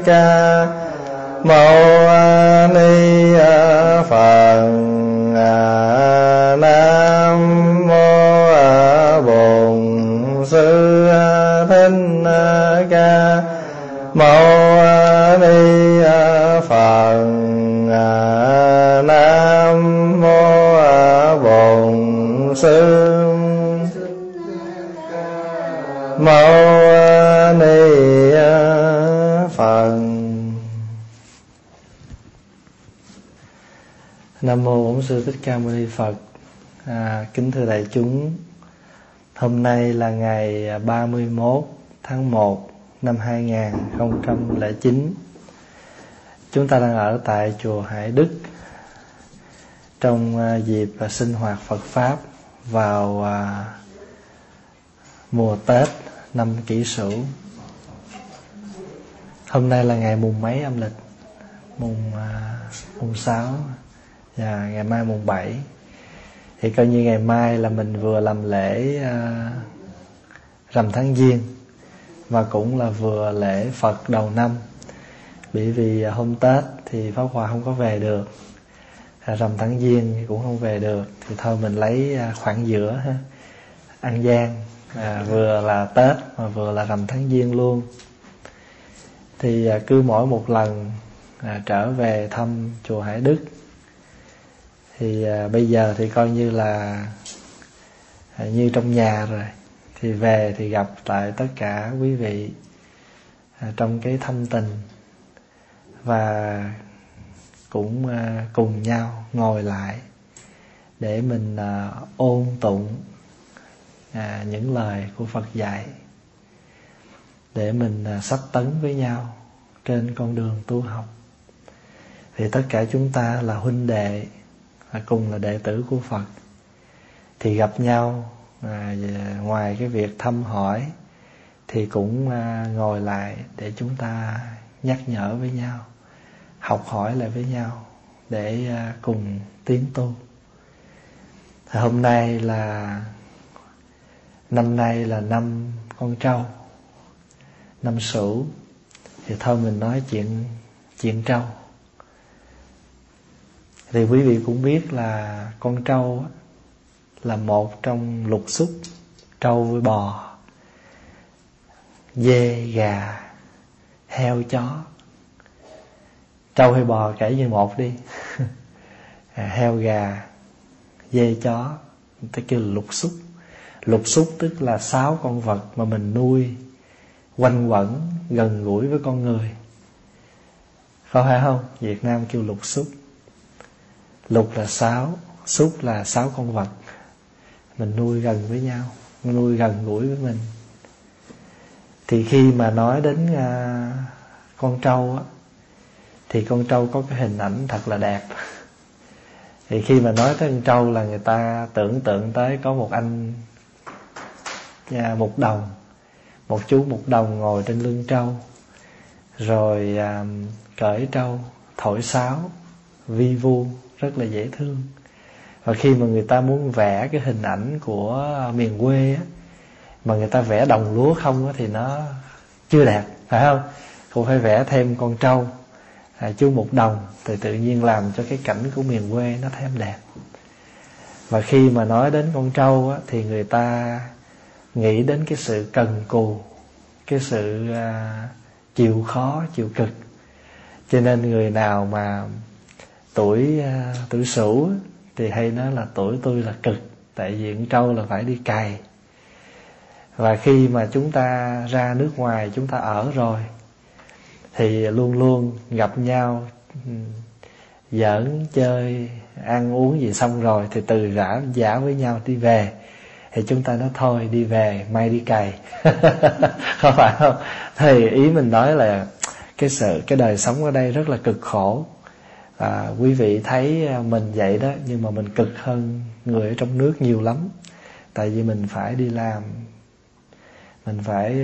ca mâu ni Phật. Nam mô Bổn Sư Thích Ca mâu ni Phật. Nam mô Bổn Sư mâu ni Phật. Nam mô Bổn Sư Thích Ca Mâu Ni Phật. Kính thưa đại chúng, hôm nay là ngày 31 tháng 1 năm 2009. Chúng ta đang ở tại chùa Hải Đức trong dịp sinh hoạt Phật Pháp vào mùa Tết năm Kỷ Sửu. Hôm nay là ngày mùng mấy âm lịch? Mùng 6 và ngày mai mùng 7. Thì coi như ngày mai là mình vừa làm lễ rằm tháng Giêng và cũng là vừa lễ Phật đầu năm. Bởi vì hôm Tết thì Pháp Hòa không có về được, rằm tháng Giêng thì cũng không về được, thì thôi mình lấy khoảng giữa ha, ăn gian, vừa là Tết mà vừa là rằm tháng Giêng luôn. Thì cứ mỗi một lần trở về thăm chùa Hải Đức thì bây giờ thì coi như là như trong nhà rồi. Thì về thì gặp lại tất cả quý vị trong cái thâm tình, và cũng cùng nhau ngồi lại để mình ôn tụng những lời của Phật dạy, để mình sách tấn với nhau trên con đường tu học. Thì tất cả chúng ta là huynh đệ, cùng là đệ tử của Phật, thì gặp nhau ngoài cái việc thăm hỏi thì cũng ngồi lại để chúng ta nhắc nhở với nhau, học hỏi lại với nhau để cùng tiến tu. Thì hôm nay là năm nay là năm con trâu, năm Sửu, thì thôi mình nói chuyện trâu. Thì quý vị cũng biết là con trâu là một trong lục xúc, trâu với bò, dê, gà, heo, chó. Trâu hay bò kể như một đi. Heo, gà, dê, chó, người ta kêu là lục xúc. Lục xúc tức là 6 con vật mà mình nuôi quanh quẩn gần gũi với con người, có phải không? Việt Nam kêu lục xúc. Lục là 6, xúc là 6 con vật mình nuôi gần với nhau, nuôi gần gũi với mình. Thì khi mà nói đến con trâu á, thì con trâu có cái hình ảnh thật là đẹp. Thì khi mà nói tới con trâu là người ta tưởng tượng tới có một anh mục đồng, một chú mục đồng ngồi trên lưng trâu, rồi cởi trâu, thổi sáo, vi vu, rất là dễ thương. Và khi mà người ta muốn vẽ cái hình ảnh của miền quê á, mà người ta vẽ đồng lúa không á, thì nó chưa đẹp, phải không? Cũng phải vẽ thêm con trâu, chú mục đồng, thì tự nhiên làm cho cái cảnh của miền quê nó thêm đẹp. Và khi mà nói đến con trâu á, thì người ta nghĩ đến cái sự cần cù, cái sự chịu khó, chịu cực. Cho nên người nào mà tuổi Sửu thì hay nói là tuổi tôi là cực, tại vì con trâu là phải đi cày. Và khi mà chúng ta ra nước ngoài, chúng ta ở rồi, thì luôn luôn gặp nhau, giỡn chơi, ăn uống gì xong rồi, thì từ giả với nhau đi về. Thì chúng ta nói thôi đi về, mai đi cày. Không phải không? Thì ý mình nói là cái đời sống ở đây rất là cực khổ. Quý vị thấy mình vậy đó, nhưng mà mình cực hơn người ở trong nước nhiều lắm. Tại vì mình phải đi làm, mình phải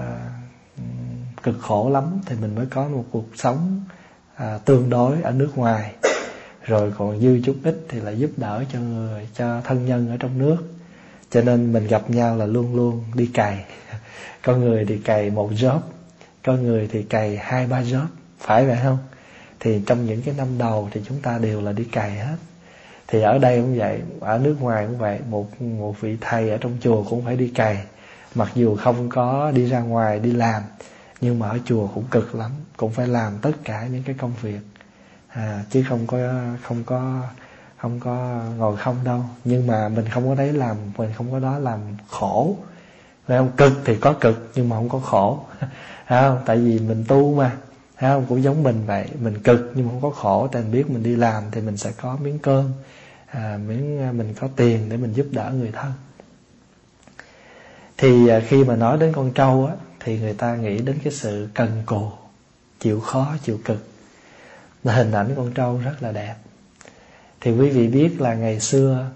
cực khổ lắm thì mình mới có một cuộc sống tương đối ở nước ngoài. Rồi còn dư chút ít thì lại giúp đỡ cho thân nhân ở trong nước. Cho nên mình gặp nhau là luôn luôn đi cày. Có người thì cày một job, có người thì cày 2-3 job, phải vậy không? Thì trong những cái năm đầu thì chúng ta đều là đi cày hết. Thì ở đây cũng vậy, ở nước ngoài cũng vậy, một vị thầy ở trong chùa cũng phải đi cày. Mặc dù không có đi ra ngoài đi làm, nhưng mà ở chùa cũng cực lắm, cũng phải làm tất cả những cái công việc, chứ không có ngồi không đâu. Nhưng mà mình không có đấy làm, mình không có đó làm khổ. Phải không? Cực thì có cực nhưng mà không có khổ. Phải không? Tại vì mình tu mà. Phải không? Cũng giống mình vậy, mình cực nhưng mà không có khổ. Tại mình biết mình đi làm thì mình sẽ có miếng cơm, mình có tiền để mình giúp đỡ người thân. Thì khi mà nói đến con trâu á, thì người ta nghĩ đến cái sự cần cù, chịu khó, chịu cực. Hình ảnh con trâu rất là đẹp. Thì quý vị biết là ngày xưa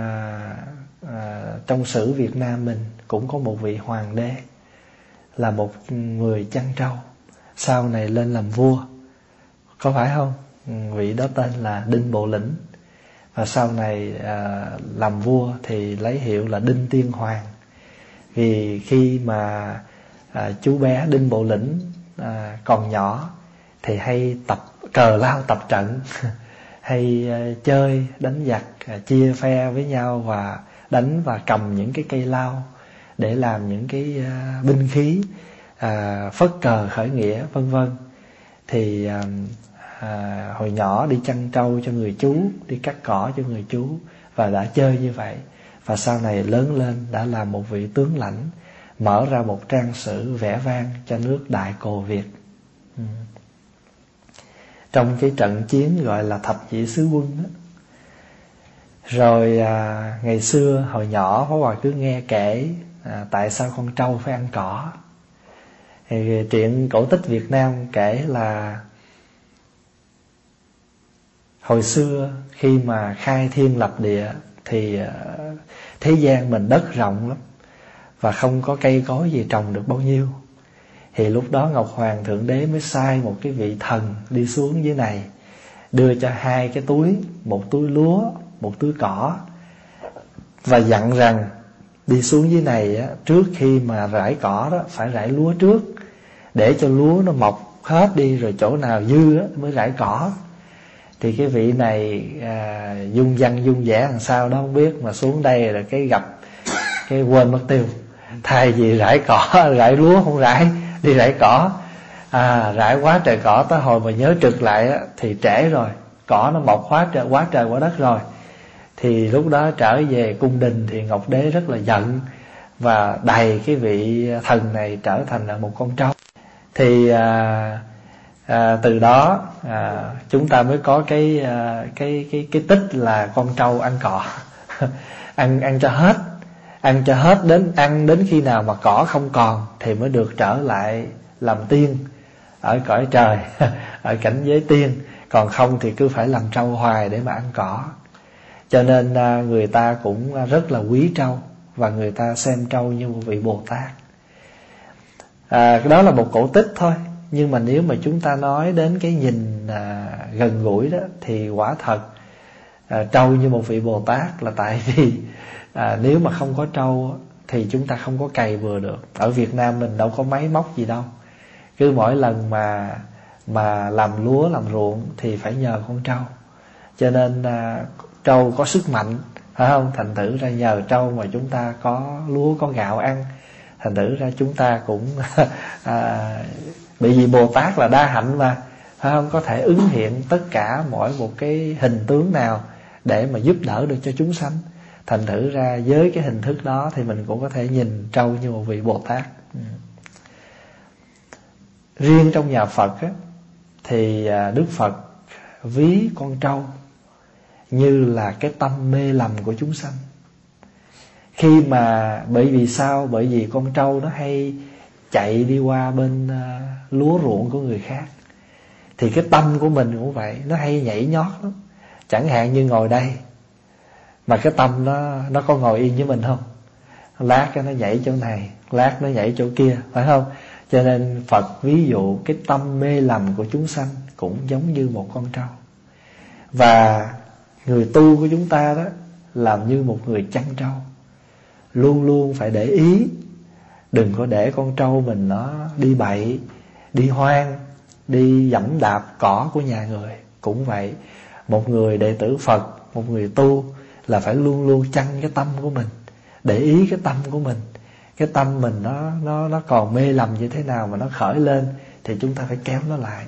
trong sử Việt Nam mình cũng có một vị hoàng đế là một người chăn trâu, sau này lên làm vua, có phải không? Vị đó tên là Đinh Bộ Lĩnh. Và sau này làm vua thì lấy hiệu là Đinh Tiên Hoàng. Vì khi mà chú bé Đinh Bộ Lĩnh còn nhỏ thì hay tập cờ lao tập trận hay chơi đánh giặc, chia phe với nhau và đánh và cầm những cái cây lao để làm những cái binh khí, phất cờ khởi nghĩa vân vân. Thì hồi nhỏ đi chăn trâu cho người chú, đi cắt cỏ cho người chú, và đã chơi như vậy. Và sau này lớn lên đã là một vị tướng lãnh, mở ra một trang sử vẻ vang cho nước Đại Cồ Việt. Trong cái trận chiến gọi là Thập Nhị Sứ Quân đó. Rồi ngày xưa hồi nhỏ Pháp Hòa cứ nghe kể tại sao con trâu phải ăn cỏ. Thì truyện cổ tích Việt Nam kể là hồi xưa khi mà khai thiên lập địa thì thế gian mình đất rộng lắm và không có cây cối gì trồng được bao nhiêu. Thì lúc đó Ngọc Hoàng Thượng Đế mới sai một cái vị thần đi xuống dưới này, đưa cho 2 cái túi, một túi lúa, một túi cỏ, và dặn rằng đi xuống dưới này á, trước khi mà rải cỏ đó phải rải lúa trước, để cho lúa nó mọc hết đi, rồi chỗ nào dư á, mới rải cỏ. Thì cái vị này dung văn dung vẽ làm sao đó không biết, mà xuống đây là cái gặp cái quên mất tiêu. Thay vì rải cỏ, rải lúa không rải, đi rải cỏ. Rải quá trời cỏ, tới hồi mà nhớ trực lại á, thì trễ rồi, cỏ nó mọc quá trời quá đất rồi. Thì lúc đó trở về cung đình thì Ngọc Đế rất là giận, và đày cái vị thần này trở thành là một con trâu. Thì từ đó chúng ta mới có cái tích là con trâu ăn cỏ. ăn cho hết, đến khi nào mà cỏ không còn thì mới được trở lại làm tiên ở cõi trời, ở cảnh giới tiên. Còn không thì cứ phải làm trâu hoài để mà ăn cỏ. Cho nên người ta cũng rất là quý trâu, và người ta xem trâu như một vị Bồ Tát. Đó là một cổ tích thôi. Nhưng mà nếu mà chúng ta nói đến cái nhìn gần gũi đó, thì quả thật trâu như một vị Bồ Tát là tại vì nếu mà không có trâu thì chúng ta không có cày bừa được. Ở Việt Nam mình đâu có máy móc gì đâu. Cứ mỗi lần mà làm lúa làm ruộng thì phải nhờ con trâu. Cho nên trâu có sức mạnh, phải không? Thành thử ra nhờ trâu mà chúng ta có lúa có gạo ăn. Thành thử ra chúng ta cũng bởi vì Bồ Tát là đa hạnh mà, phải không? Có thể ứng hiện tất cả mỗi một cái hình tướng nào để mà giúp đỡ được cho chúng sanh. Thành thử ra với cái hình thức đó thì mình cũng có thể nhìn trâu như một vị Bồ Tát. Riêng trong nhà Phật á, thì Đức Phật ví con trâu như là cái tâm mê lầm của chúng sanh. Khi mà bởi vì sao? Bởi vì con trâu nó hay chạy đi qua bên lúa ruộng của người khác. Thì cái tâm của mình cũng vậy, nó hay nhảy nhót lắm. Chẳng hạn như ngồi đây mà cái tâm nó có ngồi yên với mình không? Lát nó nhảy chỗ này, lát nó nhảy chỗ kia, phải không? Cho nên Phật ví dụ cái tâm mê lầm của chúng sanh cũng giống như một con trâu. Và người tu của chúng ta đó làm như một người chăn trâu, luôn luôn phải để ý, đừng có để con trâu mình nó đi bậy, đi hoang, đi dẫm đạp cỏ của nhà người. Cũng vậy, một người đệ tử Phật, một người tu là phải luôn luôn chăn cái tâm của mình, để ý cái tâm của mình. Cái tâm mình nó còn mê lầm như thế nào mà nó khởi lên thì chúng ta phải kéo nó lại.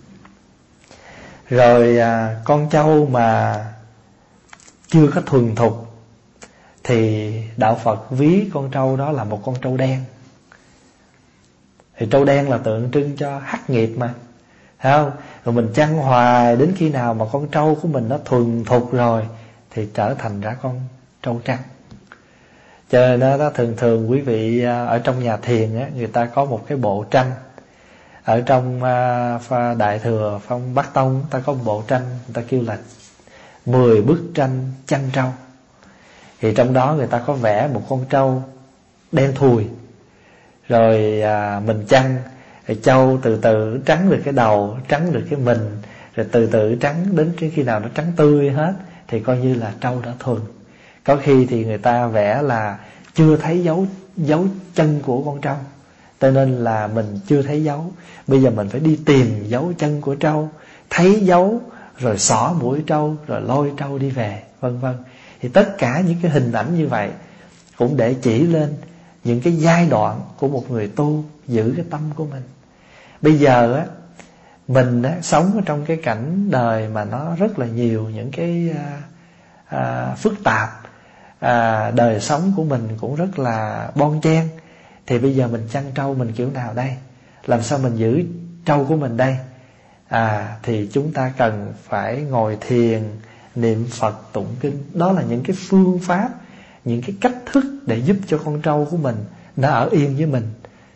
Rồi con trâu mà chưa có thuần thục thì đạo Phật ví con trâu đó là một con trâu đen. Thì trâu đen là tượng trưng cho hắc nghiệp mà, thấy không? Rồi mình chăn hoài đến khi nào mà con trâu của mình nó thuần thục rồi thì trở thành ra con trâu trắng. Cho nên nó thường quý vị ở trong nhà thiền á, người ta có một cái bộ tranh. Ở trong Đại Thừa Phong Bắc Tông ta có một bộ tranh, người ta kêu là 10 bức tranh chăn trâu. Thì trong đó người ta có vẽ một con trâu đen thùi. Rồi mình chăn, rồi trâu từ từ trắng được cái đầu, trắng được cái mình, rồi từ từ trắng đến khi nào nó trắng tươi hết thì coi như là trâu đã thuần. Có khi thì người ta vẽ là chưa thấy dấu chân của con trâu, cho nên là mình chưa thấy dấu. Bây giờ mình phải đi tìm dấu chân của trâu, thấy dấu rồi xỏ mũi trâu, rồi lôi trâu đi về, vân vân. Thì tất cả những cái hình ảnh như vậy cũng để chỉ lên những cái giai đoạn của một người tu giữ cái tâm của mình. Bây giờ á, mình á, sống ở trong cái cảnh đời mà nó rất là nhiều những cái phức tạp. Đời sống của mình cũng rất là bon chen. Thì bây giờ mình chăn trâu mình kiểu nào đây? Làm sao mình giữ trâu của mình đây? Thì chúng ta cần phải ngồi thiền, niệm Phật, tụng kinh. Đó là những cái phương pháp, những cái cách thức để giúp cho con trâu của mình nó ở yên với mình.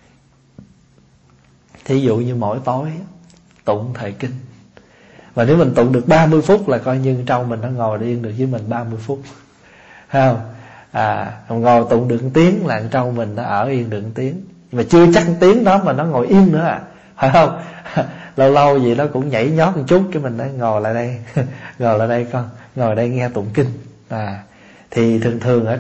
Thí dụ như mỗi tối tụng thời kinh. Và nếu mình tụng được 30 phút là coi như trâu mình nó ngồi yên được với mình 30 phút. Thấy không? Ngồi tụng được 1 tiếng là trâu mình nó ở yên được 1 tiếng. Mà chưa chắc 1 tiếng đó mà nó ngồi yên nữa phải không? Lâu lâu gì nó cũng nhảy nhót một chút, cái mình nói ngồi lại đây ngồi lại đây con, ngồi đây nghe tụng kinh. Thì thường ở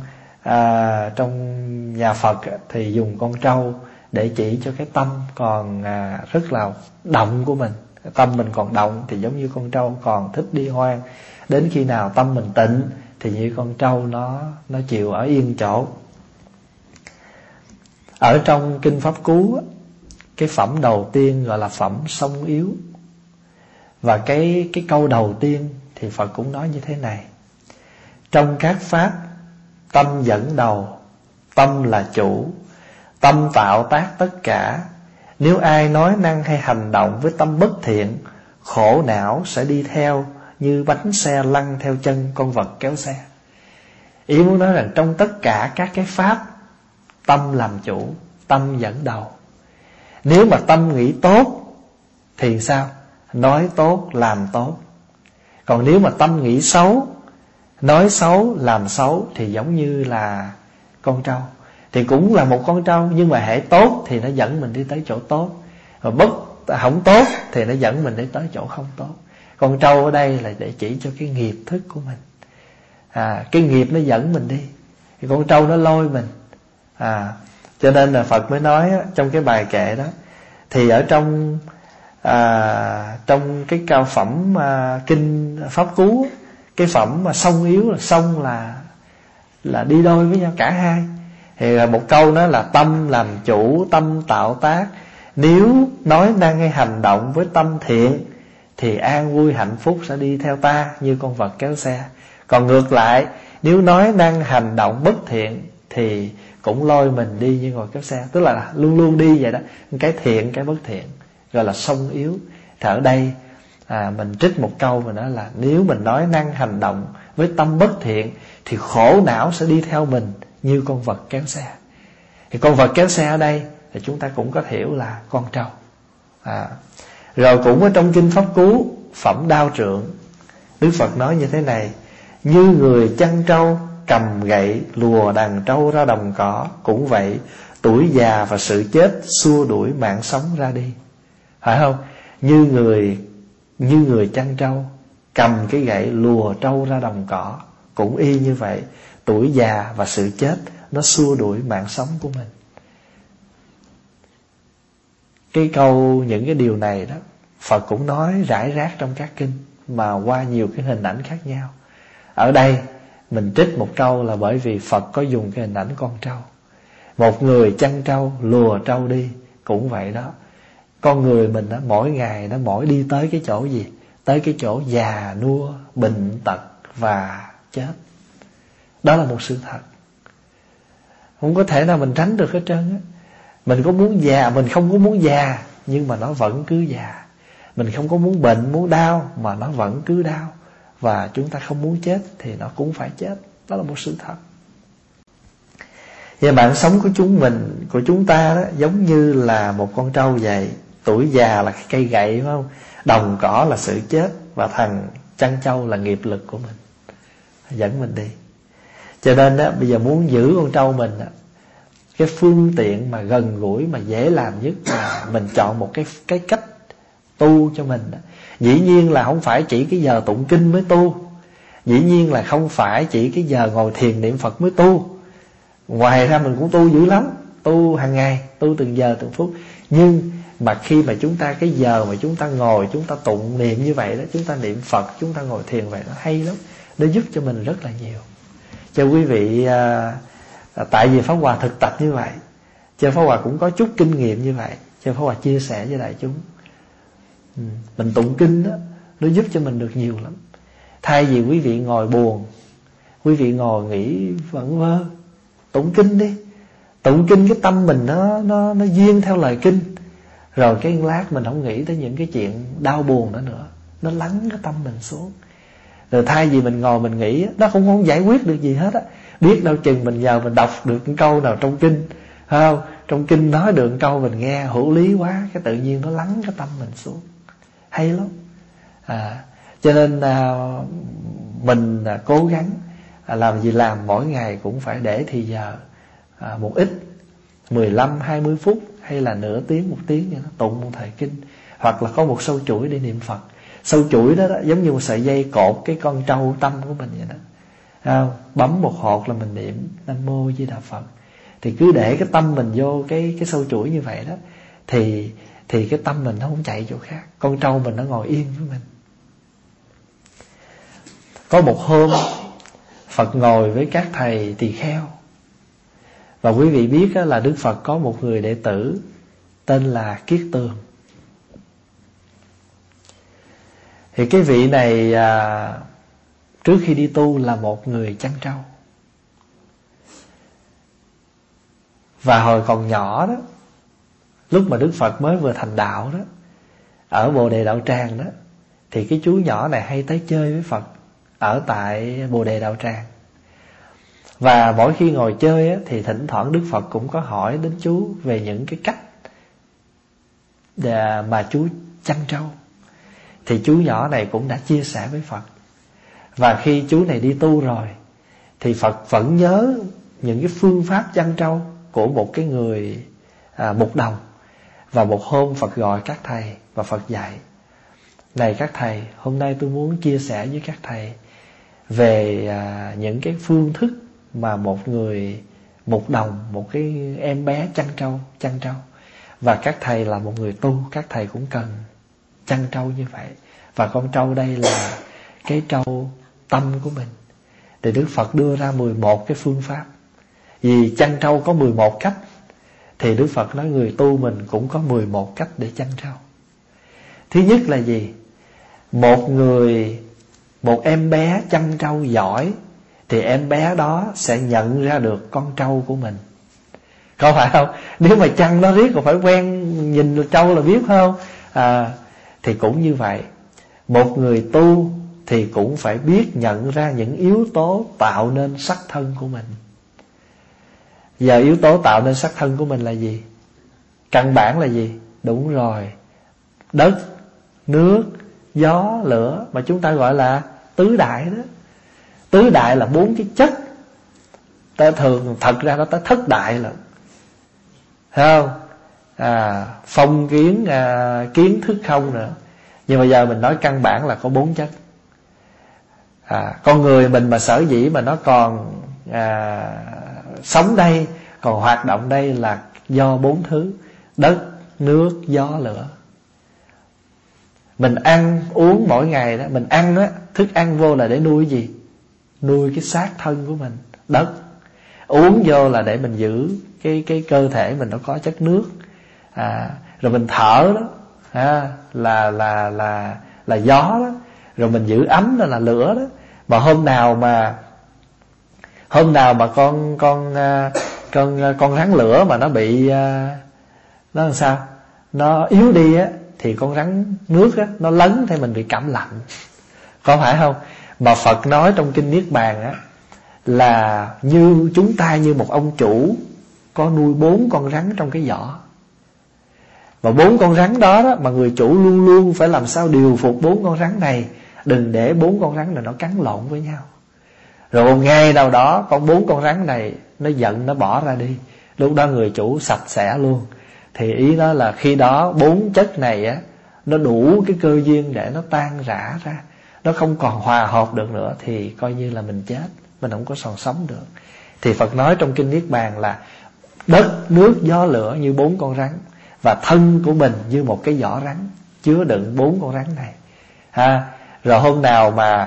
trong nhà Phật thì dùng con trâu để chỉ cho cái tâm còn rất là động của mình. Tâm mình còn động thì giống như con trâu còn thích đi hoang. Đến khi nào tâm mình tịnh thì như con trâu nó chịu ở yên chỗ. Ở trong Kinh Pháp Cú, cái phẩm đầu tiên gọi là phẩm song yếu. Và cái câu đầu tiên thì Phật cũng nói như thế này: trong các pháp, tâm dẫn đầu, tâm là chủ, tâm tạo tác tất cả. Nếu ai nói năng hay hành động với tâm bất thiện, khổ não sẽ đi theo như bánh xe lăn theo chân con vật kéo xe. Ý muốn nói rằng trong tất cả các cái pháp, tâm làm chủ, tâm dẫn đầu. Nếu mà tâm nghĩ tốt thì sao? Nói tốt, làm tốt. Còn nếu mà tâm nghĩ xấu, nói xấu, làm xấu thì giống như là con trâu. Thì cũng là một con trâu, nhưng mà hễ tốt thì nó dẫn mình đi tới chỗ tốt, và không tốt thì nó dẫn mình đi tới chỗ không tốt. Con trâu ở đây là để chỉ cho cái nghiệp thức của mình. Cái nghiệp nó dẫn mình đi, thì con trâu nó lôi mình. Cho nên là Phật mới nói trong cái bài kệ đó. Thì ở trong cái cao phẩm Kinh Pháp Cú, cái phẩm mà song yếu là song là đi đôi với nhau cả hai. Thì một câu đó là tâm làm chủ, tâm tạo tác. Nếu nói năng hay hành động với tâm thiện thì an vui hạnh phúc sẽ đi theo ta như con vật kéo xe. Còn ngược lại, nếu nói năng hành động bất thiện thì cũng lôi mình đi như ngồi kéo xe. Tức là luôn luôn đi vậy đó, cái thiện cái bất thiện, gọi là song yếu. Thì ở đây mình trích một câu mà nói là nếu mình nói năng hành động với tâm bất thiện thì khổ não sẽ đi theo mình như con vật kéo xe. Thì con vật kéo xe ở đây thì chúng ta cũng có hiểu là con trâu. Rồi cũng ở trong Kinh Pháp Cú phẩm Đao Trượng, Đức Phật nói như thế này: như người chăn trâu cầm gậy lùa đàn trâu ra đồng cỏ, cũng vậy tuổi già và sự chết xua đuổi mạng sống ra đi. Phải không? Như người chăn trâu cầm cái gậy lùa trâu ra đồng cỏ, cũng y như vậy, tuổi già và sự chết nó xua đuổi mạng sống của mình. cái câu những cái điều này đó Phật cũng nói rải rác trong các kinh, mà qua nhiều cái hình ảnh khác nhau. Ở đây mình trích một câu là bởi vì Phật có dùng cái hình ảnh con trâu. Một người chăn trâu lùa trâu đi cũng vậy đó. Con người mình đó, mỗi ngày nó mỗi đi tới cái chỗ gì? Tới cái chỗ già nua, bệnh tật và chết. Đó là một sự thật, không có thể nào mình tránh được hết trơn á. Mình có muốn già, mình không có muốn già, nhưng mà nó vẫn cứ già. Mình không có muốn bệnh, muốn đau, mà nó vẫn cứ đau. Và chúng ta không muốn chết thì nó cũng phải chết. Đó là một sự thật. Và mạng sống của chúng ta đó giống như là một con trâu vậy. Tuổi già là cái cây gậy, phải không? Đồng cỏ là sự chết, và thằng chăn trâu là nghiệp lực của mình, dẫn mình đi. Cho nên đó, bây giờ muốn giữ con trâu mình đó, cái phương tiện mà gần gũi, mà dễ làm nhất là mình chọn một cái cách tu cho mình đó. Dĩ nhiên là không phải chỉ cái giờ tụng kinh mới tu, dĩ nhiên là không phải chỉ cái giờ ngồi thiền niệm Phật mới tu. Ngoài ra mình cũng tu dữ lắm, tu hàng ngày, tu từng giờ từng phút. Nhưng mà khi mà chúng ta, cái giờ mà chúng ta ngồi, chúng ta tụng niệm như vậy đó, chúng ta niệm Phật, chúng ta ngồi thiền vậy, nó hay lắm. Nó giúp cho mình rất là nhiều. Cho quý vị, tại vì Pháp Hòa thực tập như vậy, cho Pháp Hòa cũng có chút kinh nghiệm như vậy, cho Pháp Hòa chia sẻ với đại chúng. Mình tụng kinh đó, nó giúp cho mình được nhiều lắm. Thay vì quý vị ngồi buồn, quý vị ngồi nghĩ vẩn vơ, tụng kinh đi. Tụng kinh cái tâm mình nó duyên theo lời kinh. Rồi cái lát mình không nghĩ tới những cái chuyện đau buồn đó nữa, nó lắng cái tâm mình xuống. Rồi thay vì mình ngồi mình nghĩ, nó cũng không giải quyết được gì hết á. Biết đâu chừng mình giờ mình đọc được một câu nào trong kinh, không? Trong kinh nói được một câu mình nghe hữu lý quá, cái tự nhiên nó lắng cái tâm mình xuống. Hay lắm. Cho nên mình cố gắng làm gì làm, mỗi ngày cũng phải để thì giờ một ít, 15-20 phút hay là nửa tiếng, 1 tiếng như nó tụng một thời kinh. Hoặc là có một sâu chuỗi để niệm Phật. Sâu chuỗi đó, giống như một sợi dây cột cái con trâu tâm của mình vậy đó. Bấm một hột là mình niệm Nam Mô Di Đà Phật. Thì cứ để cái tâm mình vô cái sâu chuỗi như vậy đó, thì cái tâm mình nó không chạy chỗ khác. Con trâu mình nó ngồi yên với mình. Có một hôm Phật ngồi với các thầy tỳ kheo. Và quý vị biết là Đức Phật có một người đệ tử tên là Kiết Tường. Thì cái vị này trước khi đi tu là một người chăn trâu. Và hồi còn nhỏ đó, lúc mà Đức Phật mới vừa thành đạo đó, ở Bồ Đề Đạo Tràng đó, thì cái chú nhỏ này hay tới chơi với Phật ở tại Bồ Đề Đạo Tràng. Và mỗi khi ngồi chơi á, thì thỉnh thoảng Đức Phật cũng có hỏi đến chú về những cái cách mà chú chăn trâu. Thì chú nhỏ này cũng đã chia sẻ với Phật. Và khi chú này đi tu rồi, thì Phật vẫn nhớ những cái phương pháp chăn trâu của một cái người mục đồng. Và một hôm Phật gọi các thầy và Phật dạy: này các thầy, hôm nay tôi muốn chia sẻ với các thầy về những cái phương thức mà một người mục đồng, một cái em bé chăn trâu. Và các thầy là một người tu, các thầy cũng cần chăn trâu như vậy. Và con trâu đây là cái trâu tâm của mình. Thì Đức Phật đưa ra 11 cái phương pháp. Vì chăn trâu có 11 cách, thì Đức Phật nói người tu mình cũng có 11 cách để chăn trâu. Thứ nhất là gì? Một em bé chăn trâu giỏi, thì em bé đó sẽ nhận ra được con trâu của mình. Có phải không? Nếu mà chăn nó riết còn phải quen nhìn được trâu là biết không? Thì cũng như vậy. Một người tu thì cũng phải biết nhận ra những yếu tố tạo nên sắc thân của mình. Giờ yếu tố tạo nên sắc thân của mình là gì? Căn bản là gì? Đúng rồi, đất, nước, gió, lửa, mà chúng ta gọi là tứ đại đó. Tứ đại là 4 cái chất. Ta thường thật ra nó tới thất đại lận, thấy không? Phong kiến, kiến thức không nữa. Nhưng mà giờ mình nói căn bản là có 4 chất. Con người mình mà sở dĩ mà nó còn sống đây, còn hoạt động đây là do 4 thứ: đất, nước gió lửa. Mình ăn uống mỗi ngày đó, mình ăn á, thức ăn vô là để nuôi cái gì? Nuôi cái xác thân của mình, đất. Uống vô là để mình giữ cái cơ thể mình nó có chất nước. Rồi mình thở đó, là gió đó. Rồi mình giữ ấm đó là lửa đó. Mà hôm nào mà con rắn lửa mà nó bị nó làm sao? Nó yếu đi á, thì con rắn nước á nó lấn thì mình bị cảm lạnh. Có phải không? Mà Phật nói trong kinh Niết Bàn á, là như chúng ta như một ông chủ có nuôi 4 con rắn trong cái giỏ. Và 4 con rắn đó, mà người chủ luôn luôn phải làm sao điều phục 4 con rắn này, đừng để 4 con rắn này nó cắn lộn với nhau. Rồi một ngày nào đó 4 con rắn này nó giận, nó bỏ ra đi, lúc đó người chủ sạch sẽ luôn. Thì ý đó là khi đó 4 chất này á, nó đủ cái cơ duyên để nó tan rã ra, nó không còn hòa hợp được nữa, thì coi như là mình chết, mình không có còn sống được. Thì Phật nói trong kinh Niết Bàn là đất, nước, gió, lửa như 4 con rắn, và thân của mình như một cái giỏ rắn chứa đựng 4 con rắn này. Rồi hôm nào mà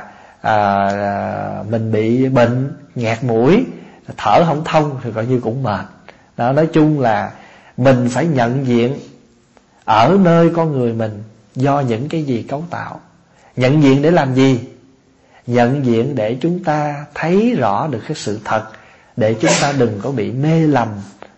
mình bị bệnh nghẹt mũi, thở không thông thì coi như cũng mệt đó. Nói chung là mình phải nhận diện ở nơi con người mình do những cái gì cấu tạo. Nhận diện để làm gì? Nhận diện để chúng ta thấy rõ được cái sự thật, để chúng ta đừng có bị mê lầm,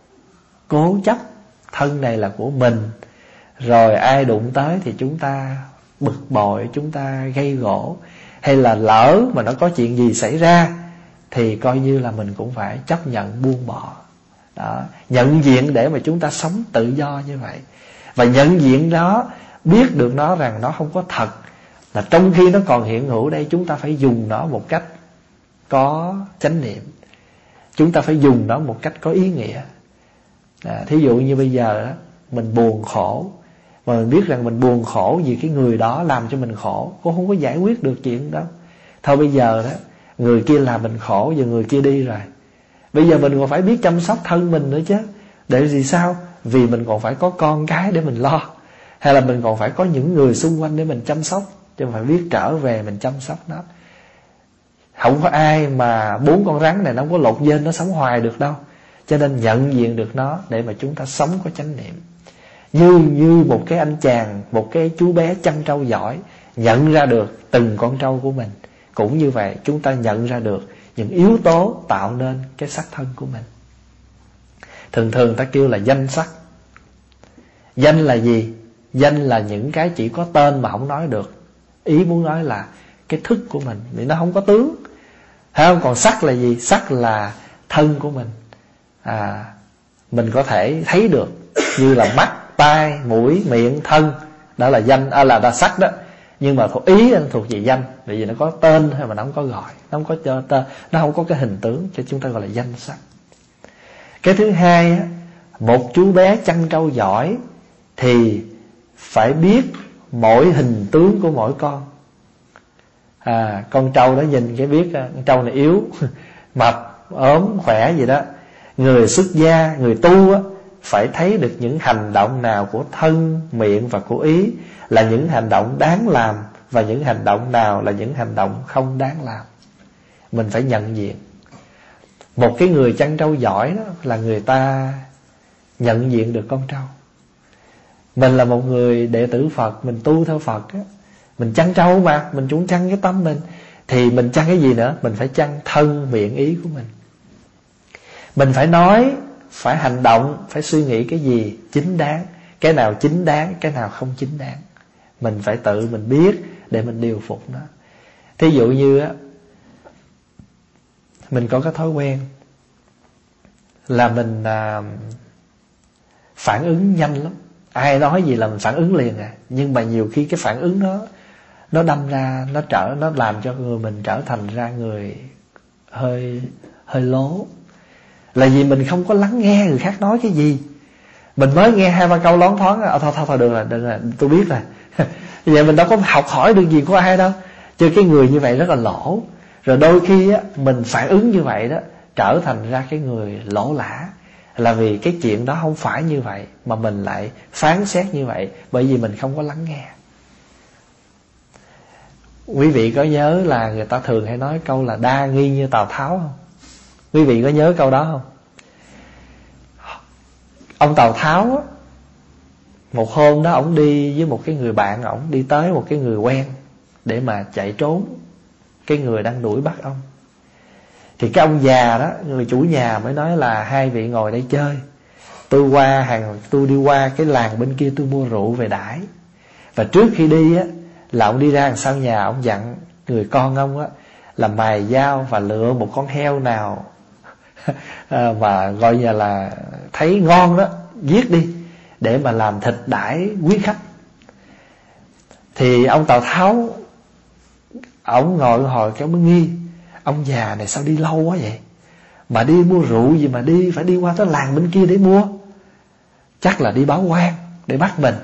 cố chấp thân này là của mình, rồi ai đụng tới thì chúng ta bực bội, chúng ta gây gổ, hay là lỡ mà nó có chuyện gì xảy ra thì coi như là mình cũng phải chấp nhận buông bỏ đó. Nhận diện để mà chúng ta sống tự do như vậy. Và nhận diện đó, biết được nó rằng nó không có thật, là trong khi nó còn hiện hữu đây, chúng ta phải dùng nó một cách có chánh niệm, chúng ta phải dùng nó một cách có ý nghĩa. Thí dụ như bây giờ đó, mình buồn khổ, mà mình biết rằng mình buồn khổ vì cái người đó làm cho mình khổ, cũng không có giải quyết được chuyện đó. Thôi bây giờ đó, người kia làm mình khổ, giờ người kia đi rồi, bây giờ mình còn phải biết chăm sóc thân mình nữa chứ. Để gì sao? Vì mình còn phải có con cái để mình lo, hay là mình còn phải có những người xung quanh để mình chăm sóc, chứ không phải biết trở về mình chăm sóc nó. Không có ai mà 4 con rắn này nó không có lột vên nó sống hoài được đâu. Cho nên nhận diện được nó để mà chúng ta sống có chánh niệm. Như một cái anh chàng, một cái chú bé chăn trâu giỏi nhận ra được từng con trâu của mình, cũng như vậy chúng ta nhận ra được những yếu tố tạo nên cái sắc thân của mình. Thường ta kêu là danh sắc. Danh là gì? Danh là những cái chỉ có tên mà không nói được. Ý muốn nói là cái thức của mình, vì nó không có tướng, hay không? Còn sắc là gì? Sắc là thân của mình. Mình có thể thấy được, như là mắt, tai, mũi, miệng, thân, đó là danh, là sắc đó. Nhưng mà thuộc ý thuộc về danh, bởi vì nó có tên hay mà nó không có gọi, nó không có tên, nó không có cái hình tướng, cho chúng ta gọi là danh sắc. Cái thứ hai á, một chú bé chăn trâu giỏi thì phải biết mỗi hình tướng của mỗi con. Con trâu đó nhìn cái biết con trâu này yếu, mập, ốm, khỏe gì đó. Người xuất gia, người tu á, phải thấy được những hành động nào của thân, miệng và của ý là những hành động đáng làm, và những hành động nào là những hành động không đáng làm. Mình phải nhận diện. Một cái người chăn trâu giỏi đó là người ta nhận diện được con trâu. Mình là một người đệ tử Phật, mình tu theo Phật á, mình chăn trâu mà, mình cũng chăn cái tâm mình. Thì mình chăn cái gì nữa? Mình phải chăn thân, miệng, ý của mình. Mình phải nói, phải hành động, phải suy nghĩ cái gì chính đáng, cái nào chính đáng, cái nào không chính đáng. Mình phải tự mình biết để mình điều phục nó. Thí dụ như á, mình có cái thói quen là mình phản ứng nhanh lắm. Ai nói gì là mình phản ứng liền Nhưng mà nhiều khi cái phản ứng nó đâm ra, nó làm cho người mình trở thành ra người hơi lố. Là vì mình không có lắng nghe người khác nói cái gì. Mình mới nghe 2-3 câu loáng thoáng, thôi được rồi, tôi biết rồi. Vậy mình đâu có học hỏi được gì của ai đâu. Chứ cái người như vậy rất là lỗ. Rồi đôi khi á, mình phản ứng như vậy đó, trở thành ra cái người lỗ lã. Là vì cái chuyện đó không phải như vậy, mà mình lại phán xét như vậy, bởi vì mình không có lắng nghe. Quý vị có nhớ là người ta thường hay nói câu là đa nghi như Tào Tháo không? Quý vị có nhớ câu đó không? Ông Tào Tháo á, một hôm đó ổng đi với một cái người bạn, ổng đi tới một cái người quen để mà chạy trốn cái người đang đuổi bắt ông. Thì cái ông già đó, người chủ nhà mới nói là hai vị ngồi đây chơi, tôi đi qua cái làng bên kia, tôi mua rượu về đãi. Và trước khi đi á, là ông đi ra đằng sau nhà, ông dặn người con ông á là mài dao và lựa một con heo nào mà gọi như là thấy ngon đó, giết đi để mà làm thịt đãi quý khách. Thì ông Tào Tháo, ông ngồi hồi cái mới nghi, ông già này sao đi lâu quá vậy, mà đi mua rượu gì mà đi phải đi qua tới làng bên kia để mua, chắc là đi báo quan để bắt mình.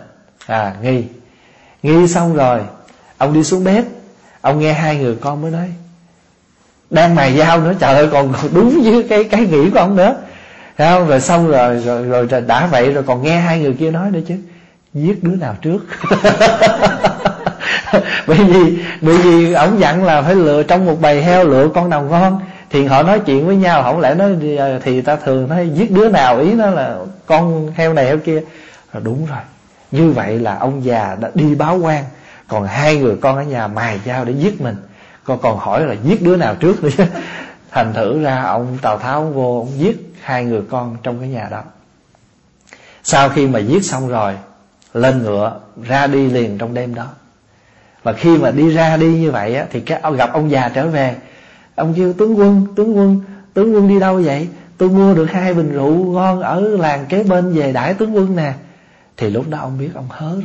Nghi xong rồi ông đi xuống bếp, ông nghe hai người con mới nói, đang mài dao nữa, trời ơi, còn đúng với cái nghĩ của ông nữa, thấy không? Rồi xong rồi đã vậy rồi còn nghe hai người kia nói nữa chứ, giết đứa nào trước. bởi vì ông dặn là phải lựa trong một bầy heo lựa con nào ngon. Thì họ nói chuyện với nhau, không lẽ nói thì ta thường nói giết đứa nào, ý nó là con heo này heo kia. Rồi đúng rồi, như vậy là ông già đã đi báo quan, còn hai người con ở nhà mài dao để giết mình, còn hỏi là giết đứa nào trước nữa chứ. Thành thử ra ông Tào Tháo vô, ông giết hai người con trong cái nhà đó. Sau khi mà giết xong rồi, lên ngựa ra đi liền trong đêm đó. Và khi mà đi như vậy á, thì gặp ông già trở về. Ông kêu tướng quân đi đâu vậy? Tôi mua được 2 bình rượu ngon ở làng kế bên về đãi tướng quân nè. Thì lúc đó ông biết ông hớ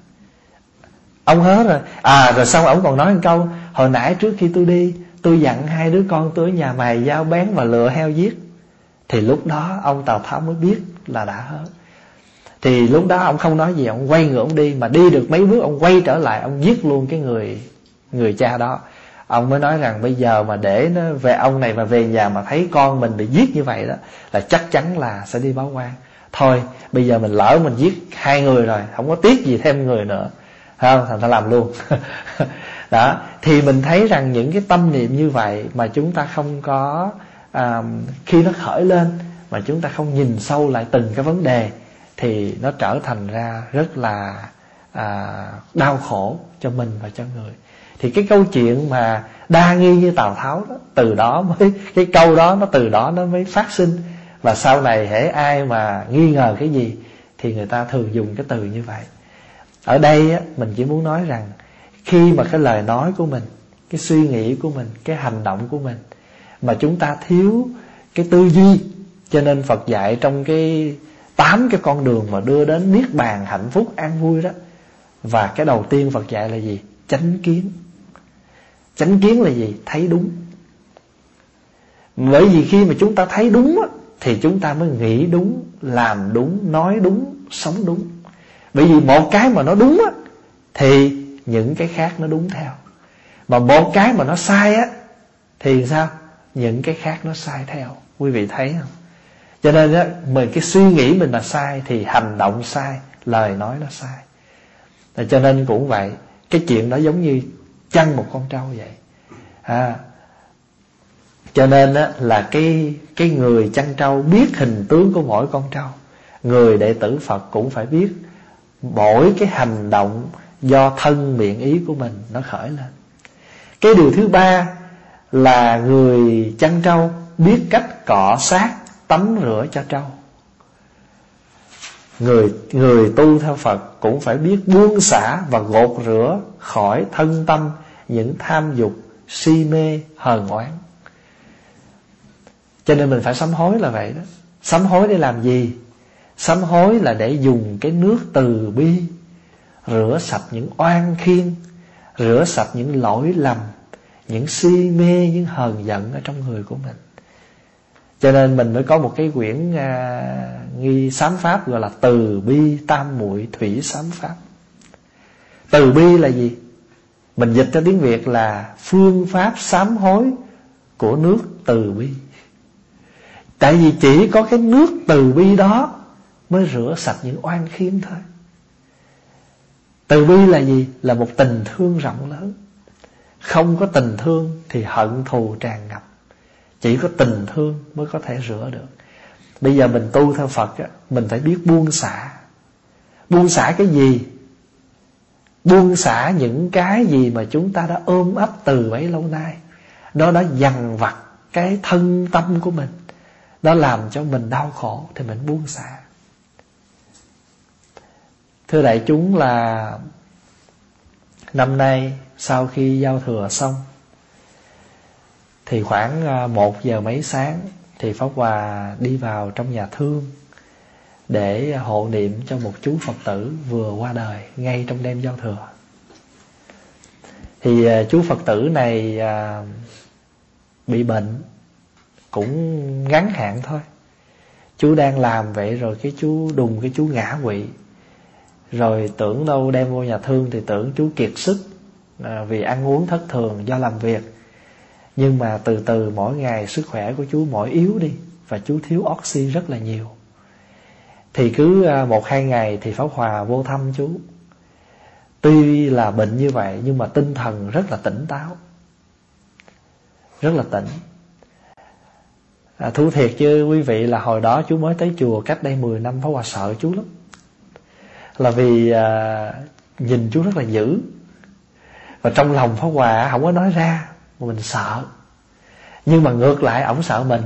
rồi. Rồi xong ông còn nói một câu, hồi nãy trước khi tôi đi, tôi dặn hai đứa con tôi ở nhà mài dao bén và lựa heo giết. Thì lúc đó ông Tào Tháo mới biết là đã hớ. Thì lúc đó ông không nói gì, ông quay ngựa ông đi. Mà đi được mấy bước ông quay trở lại, ông giết luôn cái người cha đó. Ông mới nói rằng bây giờ mà để nó về ông này mà về nhà mà thấy con mình bị giết như vậy đó, là chắc chắn là sẽ đi báo quan. Thôi bây giờ mình lỡ mình giết 2 người rồi, không có tiếc gì thêm người nữa, không, thành ra làm luôn. Đó, thì mình thấy rằng những cái tâm niệm như vậy mà chúng ta không có khi nó khởi lên mà chúng ta không nhìn sâu lại từng cái vấn đề, thì nó trở thành ra rất là đau khổ cho mình và cho người. Thì cái câu chuyện mà đa nghi như Tào Tháo đó, từ đó mới cái câu đó nó từ đó nó mới phát sinh. Và sau này hễ ai mà nghi ngờ cái gì thì người ta thường dùng cái từ như vậy. Ở đây á, mình chỉ muốn nói rằng khi mà cái lời nói của mình, cái suy nghĩ của mình, cái hành động của mình mà chúng ta thiếu cái tư duy, cho nên Phật dạy trong cái 8 cái con đường mà đưa đến niết bàn hạnh phúc an vui đó. Và cái đầu tiên Phật dạy là gì? Chánh kiến. Chánh kiến là gì? Thấy đúng. Bởi vì khi mà chúng ta thấy đúng á, thì chúng ta mới nghĩ đúng, làm đúng, nói đúng, sống đúng. Bởi vì một cái mà nó đúng á, thì những cái khác nó đúng theo. Mà một cái mà nó sai á, thì sao? Những cái khác nó sai theo. Quý vị thấy không? Cho nên á, mình cái suy nghĩ mình mà sai thì hành động sai, lời nói nó sai. Cho nên cũng vậy, cái chuyện đó giống như chăn một con trâu vậy. Cho nên á, là cái người chăn trâu biết hình tướng của mỗi con trâu. Người đệ tử Phật cũng phải biết mỗi cái hành động do thân miệng ý của mình nó khởi lên. Cái điều thứ ba là người chăn trâu biết cách cọ sát, tắm rửa cho trâu. Người tu theo Phật cũng phải biết buông xả và gột rửa khỏi thân tâm những tham dục, si mê, hờn oán. Cho nên mình phải sám hối là vậy đó. Sám hối để làm gì? Sám hối là để dùng cái nước từ bi rửa sạch những oan khiên, rửa sạch những lỗi lầm, những si mê, những hờn giận ở trong người của mình. Cho nên mình mới có một cái quyển nghi sám pháp gọi là Từ bi tam muội thủy sám pháp. Từ bi là gì? Mình dịch ra tiếng Việt là phương pháp sám hối của nước từ bi. Tại vì chỉ có cái nước từ bi đó mới rửa sạch những oan khiên thôi. Từ bi là gì? Là một tình thương rộng lớn. Không có tình thương thì hận thù tràn ngập. Chỉ có tình thương mới có thể rửa được. Bây giờ mình tu theo Phật á, mình phải biết buông xả. Buông xả cái gì? Buông xả những cái gì mà chúng ta đã ôm ấp từ bấy lâu nay. Nó đã dằn vặt cái thân tâm của mình, nó làm cho mình đau khổ, thì mình buông xả. Thưa đại chúng, là năm nay sau khi giao thừa xong thì khoảng 1 giờ mấy sáng thì Pháp Hòa đi vào trong nhà thương để hộ niệm cho một chú Phật tử vừa qua đời ngay trong đêm giao thừa. Thì chú Phật tử này bị bệnh cũng ngắn hạn thôi. Chú đang làm vậy rồi cái chú đùng cái chú ngã quỵ. Rồi tưởng đâu đem vô nhà thương thì tưởng chú kiệt sức vì ăn uống thất thường do làm việc. Nhưng mà từ từ mỗi ngày sức khỏe của chú mỗi yếu đi, và chú thiếu oxy rất là nhiều. Thì cứ 1-2 ngày thì Pháp Hòa vô thăm chú. Tuy là bệnh như vậy nhưng mà tinh thần rất là tỉnh táo, rất là tỉnh. Thú thiệt chứ quý vị, là hồi đó chú mới tới chùa cách đây 10 năm, Pháp Hòa sợ chú lắm. Là vì nhìn chú rất là dữ, và trong lòng Pháp Hòa không có nói ra mà mình sợ. Nhưng mà ngược lại ổng sợ mình.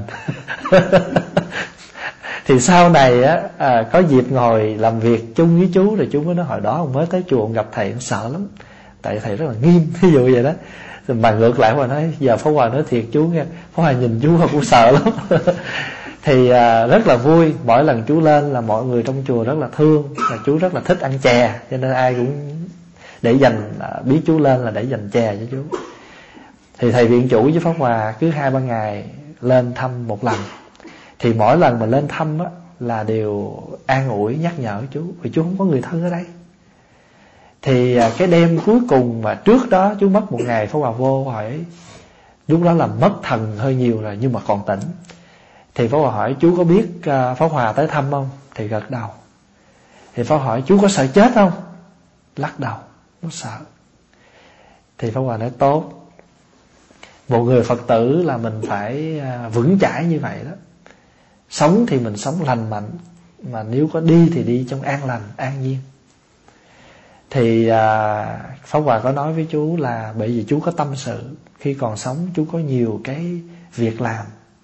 Thì sau này có dịp ngồi làm việc chung với chú, rồi chú mới nói hồi đó ông mới tới chùa ông gặp thầy ông sợ lắm, tại thầy rất là nghiêm, ví dụ vậy đó. Mà ngược lại Hòa nói giờ Pháp Hòa nói thiệt chú nghe, Pháp Hòa nhìn chú Hòa cũng sợ lắm. Thì rất là vui. Mỗi lần chú lên là mọi người trong chùa rất là thương, và chú rất là thích ăn chè, cho nên ai cũng để dành, biết chú lên là để dành chè cho chú. Thì thầy viện chủ với Pháp Hòa cứ 2-3 ngày lên thăm một lần. Thì mỗi lần mà lên thăm á, là đều an ủi nhắc nhở chú, vì chú không có người thân ở đây. Thì cái đêm cuối cùng mà trước đó chú mất 1 ngày, Pháp Hòa vô hỏi, lúc đó là mất thần hơi nhiều rồi nhưng mà còn tỉnh. Thì Pháp Hòa hỏi chú có biết Pháp Hòa tới thăm không? Thì gật đầu. Thì Pháp Hòa hỏi chú có sợ chết không? Lắc đầu, nó sợ. Thì Pháp Hòa nói tốt, một người Phật tử là mình phải vững chãi như vậy đó. Sống thì mình sống lành mạnh, mà nếu có đi thì đi trong an lành, an nhiên. Thì Pháp Hòa có nói với chú là bởi vì chú có tâm sự, khi còn sống chú có nhiều cái việc làm,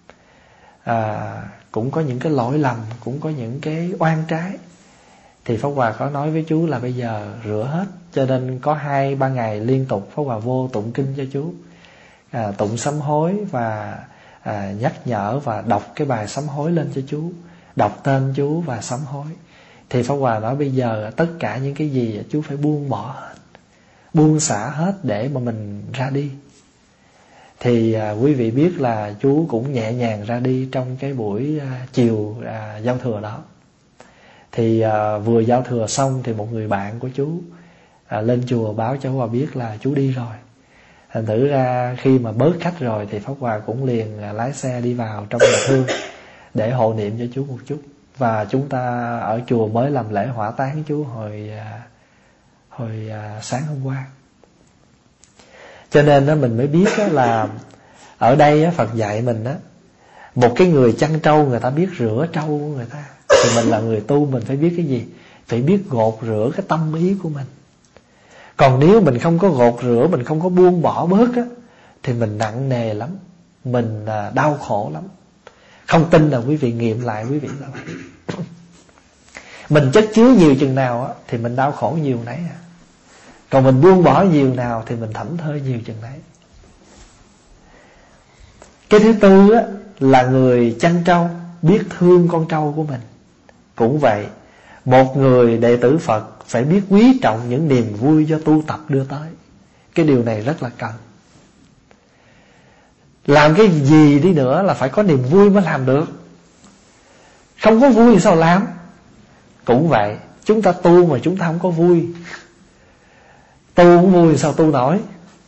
cũng có những cái lỗi lầm, cũng có những cái oan trái. Thì Pháp Hòa có nói với chú là bây giờ rửa hết. Cho nên có 2-3 ngày liên tục Pháp Hòa vô tụng kinh cho chú, tụng sám hối và nhắc nhở và đọc cái bài sám hối lên cho chú, đọc tên chú và sám hối. Thì Pháp Hòa nói bây giờ tất cả những cái gì chú phải buông bỏ hết, buông xả hết để mà mình ra đi. Thì quý vị biết là chú cũng nhẹ nhàng ra đi trong cái buổi chiều giao thừa đó. Thì vừa giao thừa xong thì một người bạn của chú lên chùa báo cho Pháp Hòa biết là chú đi rồi. Thành thử ra khi mà bớt khách rồi thì Pháp Hòa cũng liền lái xe đi vào trong nhà thương để hộ niệm cho chú một chút. Và chúng ta ở chùa mới làm lễ hỏa táng chú hồi sáng hôm qua. Cho nên mình mới biết là ở đây Phật dạy mình một cái người chăn trâu người ta biết rửa trâu của người ta, thì mình là người tu mình phải biết cái gì? Phải biết gột rửa cái tâm ý của mình. Còn nếu mình không có gột rửa, mình không có buông bỏ bớt thì mình nặng nề lắm, mình đau khổ lắm. Không tin là quý vị nghiệm lại, quý vị là vậy. Mình chất chứa nhiều chừng nào thì mình đau khổ nhiều nấy. Còn mình buông bỏ nhiều nào thì mình thảnh thơi nhiều chừng nấy. Cái thứ tư là người chăn trâu biết thương con trâu của mình. Cũng vậy, một người đệ tử Phật phải biết quý trọng những niềm vui do tu tập đưa tới. Cái điều này rất là cần. Làm cái gì đi nữa là phải có niềm vui mới làm được. Không có vui thì sao làm? Cũng vậy, chúng ta tu mà chúng ta không có vui, tu không vui thì sao tu nổi,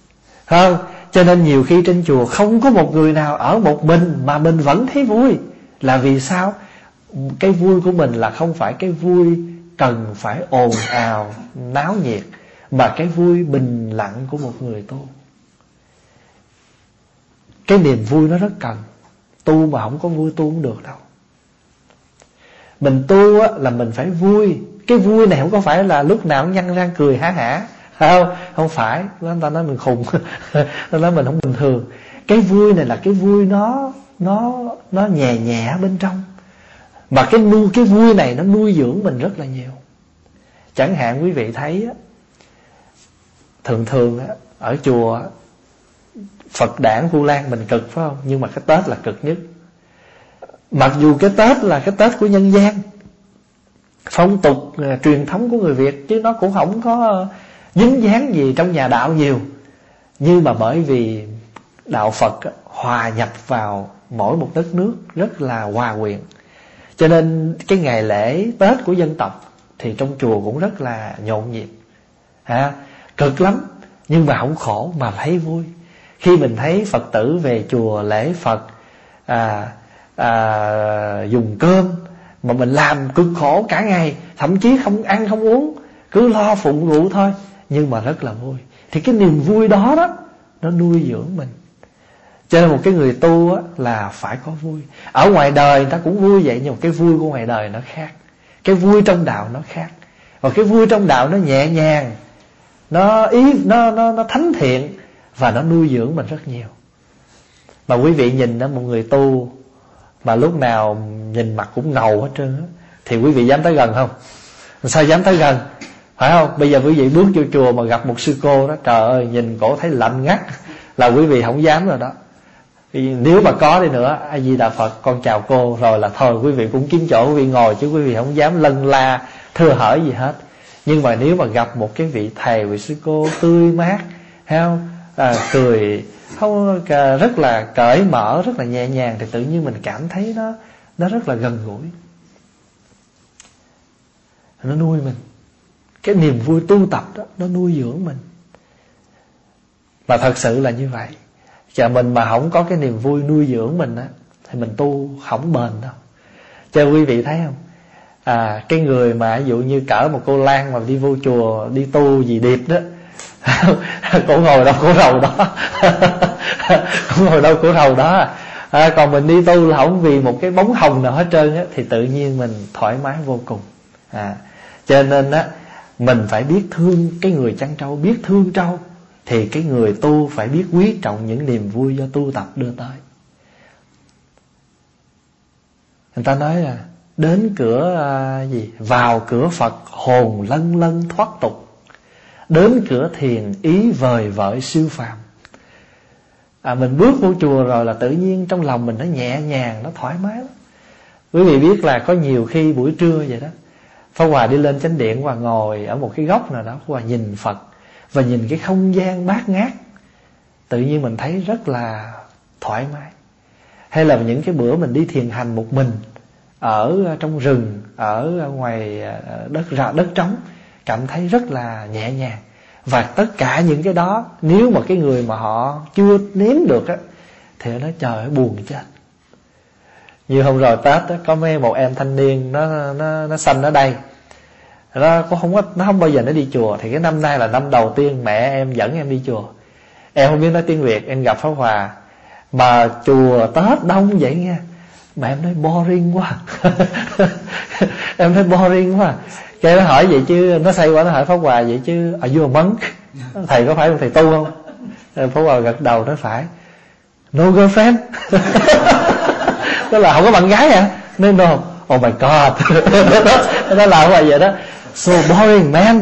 không? Cho nên nhiều khi trên chùa không có một người nào ở một mình mà mình vẫn thấy vui. Là vì sao? Cái vui của mình là không phải cái vui cần phải ồn ào náo nhiệt, mà cái vui bình lặng của một người tu. Cái niềm vui nó rất cần. Tu mà không có vui tu không được đâu. Mình tu á, là mình phải vui. Cái vui này không có phải là lúc nào cũng nhăn răng cười há hả, không phải. Người ta nói mình khùng nó nói mình không bình thường. Cái vui này là cái vui nó nhẹ nhẹ bên trong. Mà cái vui này nó nuôi dưỡng mình rất là nhiều. Chẳng hạn quý vị thấy á, thường á, ở chùa Phật đản Vu Lan mình cực phải không? Nhưng mà cái Tết là cực nhất. Mặc dù cái Tết là cái Tết của nhân gian, phong tục truyền thống của người Việt, chứ nó cũng không có dính dáng gì trong nhà đạo nhiều. Nhưng mà bởi vì đạo Phật hòa nhập vào mỗi một đất nước rất là hòa quyện, cho nên cái ngày lễ Tết của dân tộc thì trong chùa cũng rất là nhộn nhịp, cực lắm. Nhưng mà không khổ mà thấy vui. Khi mình thấy Phật tử về chùa lễ Phật, dùng cơm mà mình làm cực khổ cả ngày, thậm chí không ăn không uống, cứ lo phụng rượu thôi, nhưng mà rất là vui. Thì cái niềm vui đó nó nuôi dưỡng mình. Cho nên một cái người tu á, là phải có vui. Ở ngoài đời người ta cũng vui vậy, nhưng mà cái vui của ngoài đời nó khác. Cái vui trong đạo nó khác. Và cái vui trong đạo nó nhẹ nhàng, nó thánh thiện, và nó nuôi dưỡng mình rất nhiều. Mà quý vị nhìn đó, một người tu mà lúc nào nhìn mặt cũng ngầu hết trơn á, thì quý vị dám tới gần không? Sao dám tới gần, phải không? Bây giờ quý vị bước vô chùa mà gặp một sư cô đó, trời ơi, nhìn cổ thấy lạnh ngắt, là quý vị không dám rồi đó. Nếu mà có đi nữa, A Di Đà Phật, con chào cô, rồi là thôi quý vị cũng kiếm chỗ quý vị ngồi, chứ quý vị không dám lân la thưa hỏi gì hết. Nhưng mà nếu mà gặp một cái vị thầy, vị sư cô tươi mát, thấy không? Cười không, rất là cởi mở, rất là nhẹ nhàng, thì tự nhiên mình cảm thấy nó rất là gần gũi, nó nuôi mình. Cái niềm vui tu tập đó, nó nuôi dưỡng mình. Mà thật sự là như vậy. Và mình mà không có cái niềm vui nuôi dưỡng mình á, thì mình tu không bền đâu. Cho quý vị thấy không? Cái người mà ví dụ như cỡ một cô Lan mà đi vô chùa đi tu gì điệp đó, cổ ngồi đâu cổ rầu đó cổ ngồi đâu cổ rầu đó. Còn mình đi tu là không vì một cái bóng hồng nào hết trơn á, thì tự nhiên mình thoải mái vô cùng. Cho nên á, mình phải biết thương cái người chăn trâu, biết thương trâu, thì cái người tu phải biết quý trọng những niềm vui do tu tập đưa tới. Người ta nói là đến cửa vào cửa Phật hồn lân lân thoát tục, đến cửa thiền ý vời vợi siêu phàm. Mình bước vô chùa rồi là tự nhiên trong lòng mình nó nhẹ nhàng, nó thoải mái lắm. Quý vị biết là có nhiều khi buổi trưa vậy đó, Pháp Hòa đi lên chánh điện và ngồi ở một cái góc nào đó, Pháp Hòa nhìn Phật và nhìn cái không gian bát ngát, tự nhiên mình thấy rất là thoải mái. Hay là những cái bữa mình đi thiền hành một mình ở trong rừng, ở ngoài đất trống, cảm thấy rất là nhẹ nhàng. Và tất cả những cái đó, nếu mà cái người mà họ chưa nếm được á, thì nó trời ơi buồn chết. Như hôm rồi Tết á, có một em thanh niên nó sanh ở đây, nó không bao giờ nó đi chùa. Thì cái năm nay là năm đầu tiên mẹ em dẫn em đi chùa. Em không biết nói tiếng Việt, em gặp Pháp Hòa mà chùa Tết đông vậy nha, mà em nói boring quá em nói boring quá. Cái nó hỏi vậy chứ, nó say quá, nó hỏi Pháp Hòa vậy chứ are you a monk? Thầy có phải thầy tu không? Pháp Hòa gật đầu nói phải. No girlfriend đó là không có bạn gái hả? Nói no. Oh my god nó làm vậy vậy đó. So boring man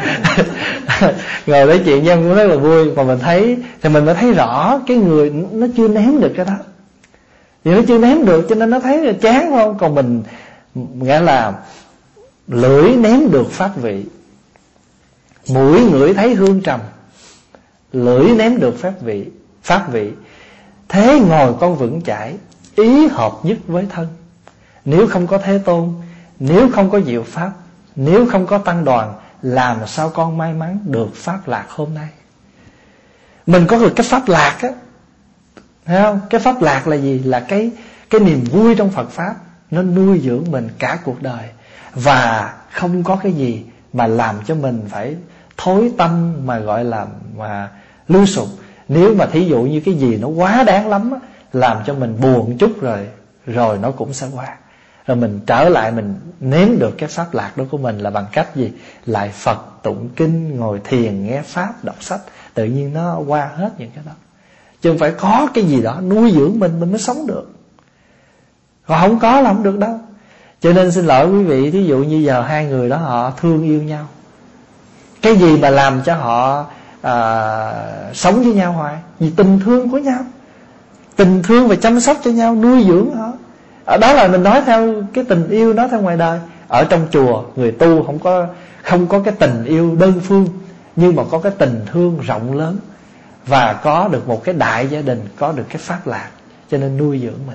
ngồi nói chuyện với em cũng rất là vui. Mà mình thấy thì mình mới thấy rõ cái người nó chưa nếm được cái đó, vì nó chưa nếm được cho nên nó thấy là chán, phải không? Còn mình nghĩa là lưỡi nếm được pháp vị, mũi ngửi thấy hương trầm, lưỡi nếm được pháp vị. Thế ngồi con vững chãi, ý hợp nhất với thân. Nếu không có Thế Tôn, nếu không có diệu pháp, nếu không có tăng đoàn, làm sao con may mắn được pháp lạc hôm nay? Mình có được cái pháp lạc á, thấy không? Cái pháp lạc là gì? Là cái Cái niềm vui trong Phật Pháp nó nuôi dưỡng mình cả cuộc đời. Và không có cái gì mà làm cho mình phải thối tâm mà gọi là mà lưu sụp. Nếu mà thí dụ như cái gì nó quá đáng lắm á, làm cho mình buồn chút rồi nó cũng sẽ qua. Rồi mình trở lại mình nếm được cái pháp lạc đó của mình là bằng cách gì? Lại Phật, tụng kinh, ngồi thiền, nghe pháp, đọc sách. Tự nhiên nó qua hết những cái đó. Chứ không phải có cái gì đó nuôi dưỡng mình mới sống được. Còn không có là không được đâu. Cho nên xin lỗi quý vị, thí dụ như giờ hai người đó họ thương yêu nhau, cái gì mà làm cho họ sống với nhau hoài? Vì tình thương của nhau, tình thương và chăm sóc cho nhau, nuôi dưỡng họ. Ở đó là mình nói theo cái tình yêu, nói theo ngoài đời. Ở trong chùa người tu không có cái tình yêu đơn phương, nhưng mà có cái tình thương rộng lớn, và có được một cái đại gia đình, có được cái pháp lạc, cho nên nuôi dưỡng mình.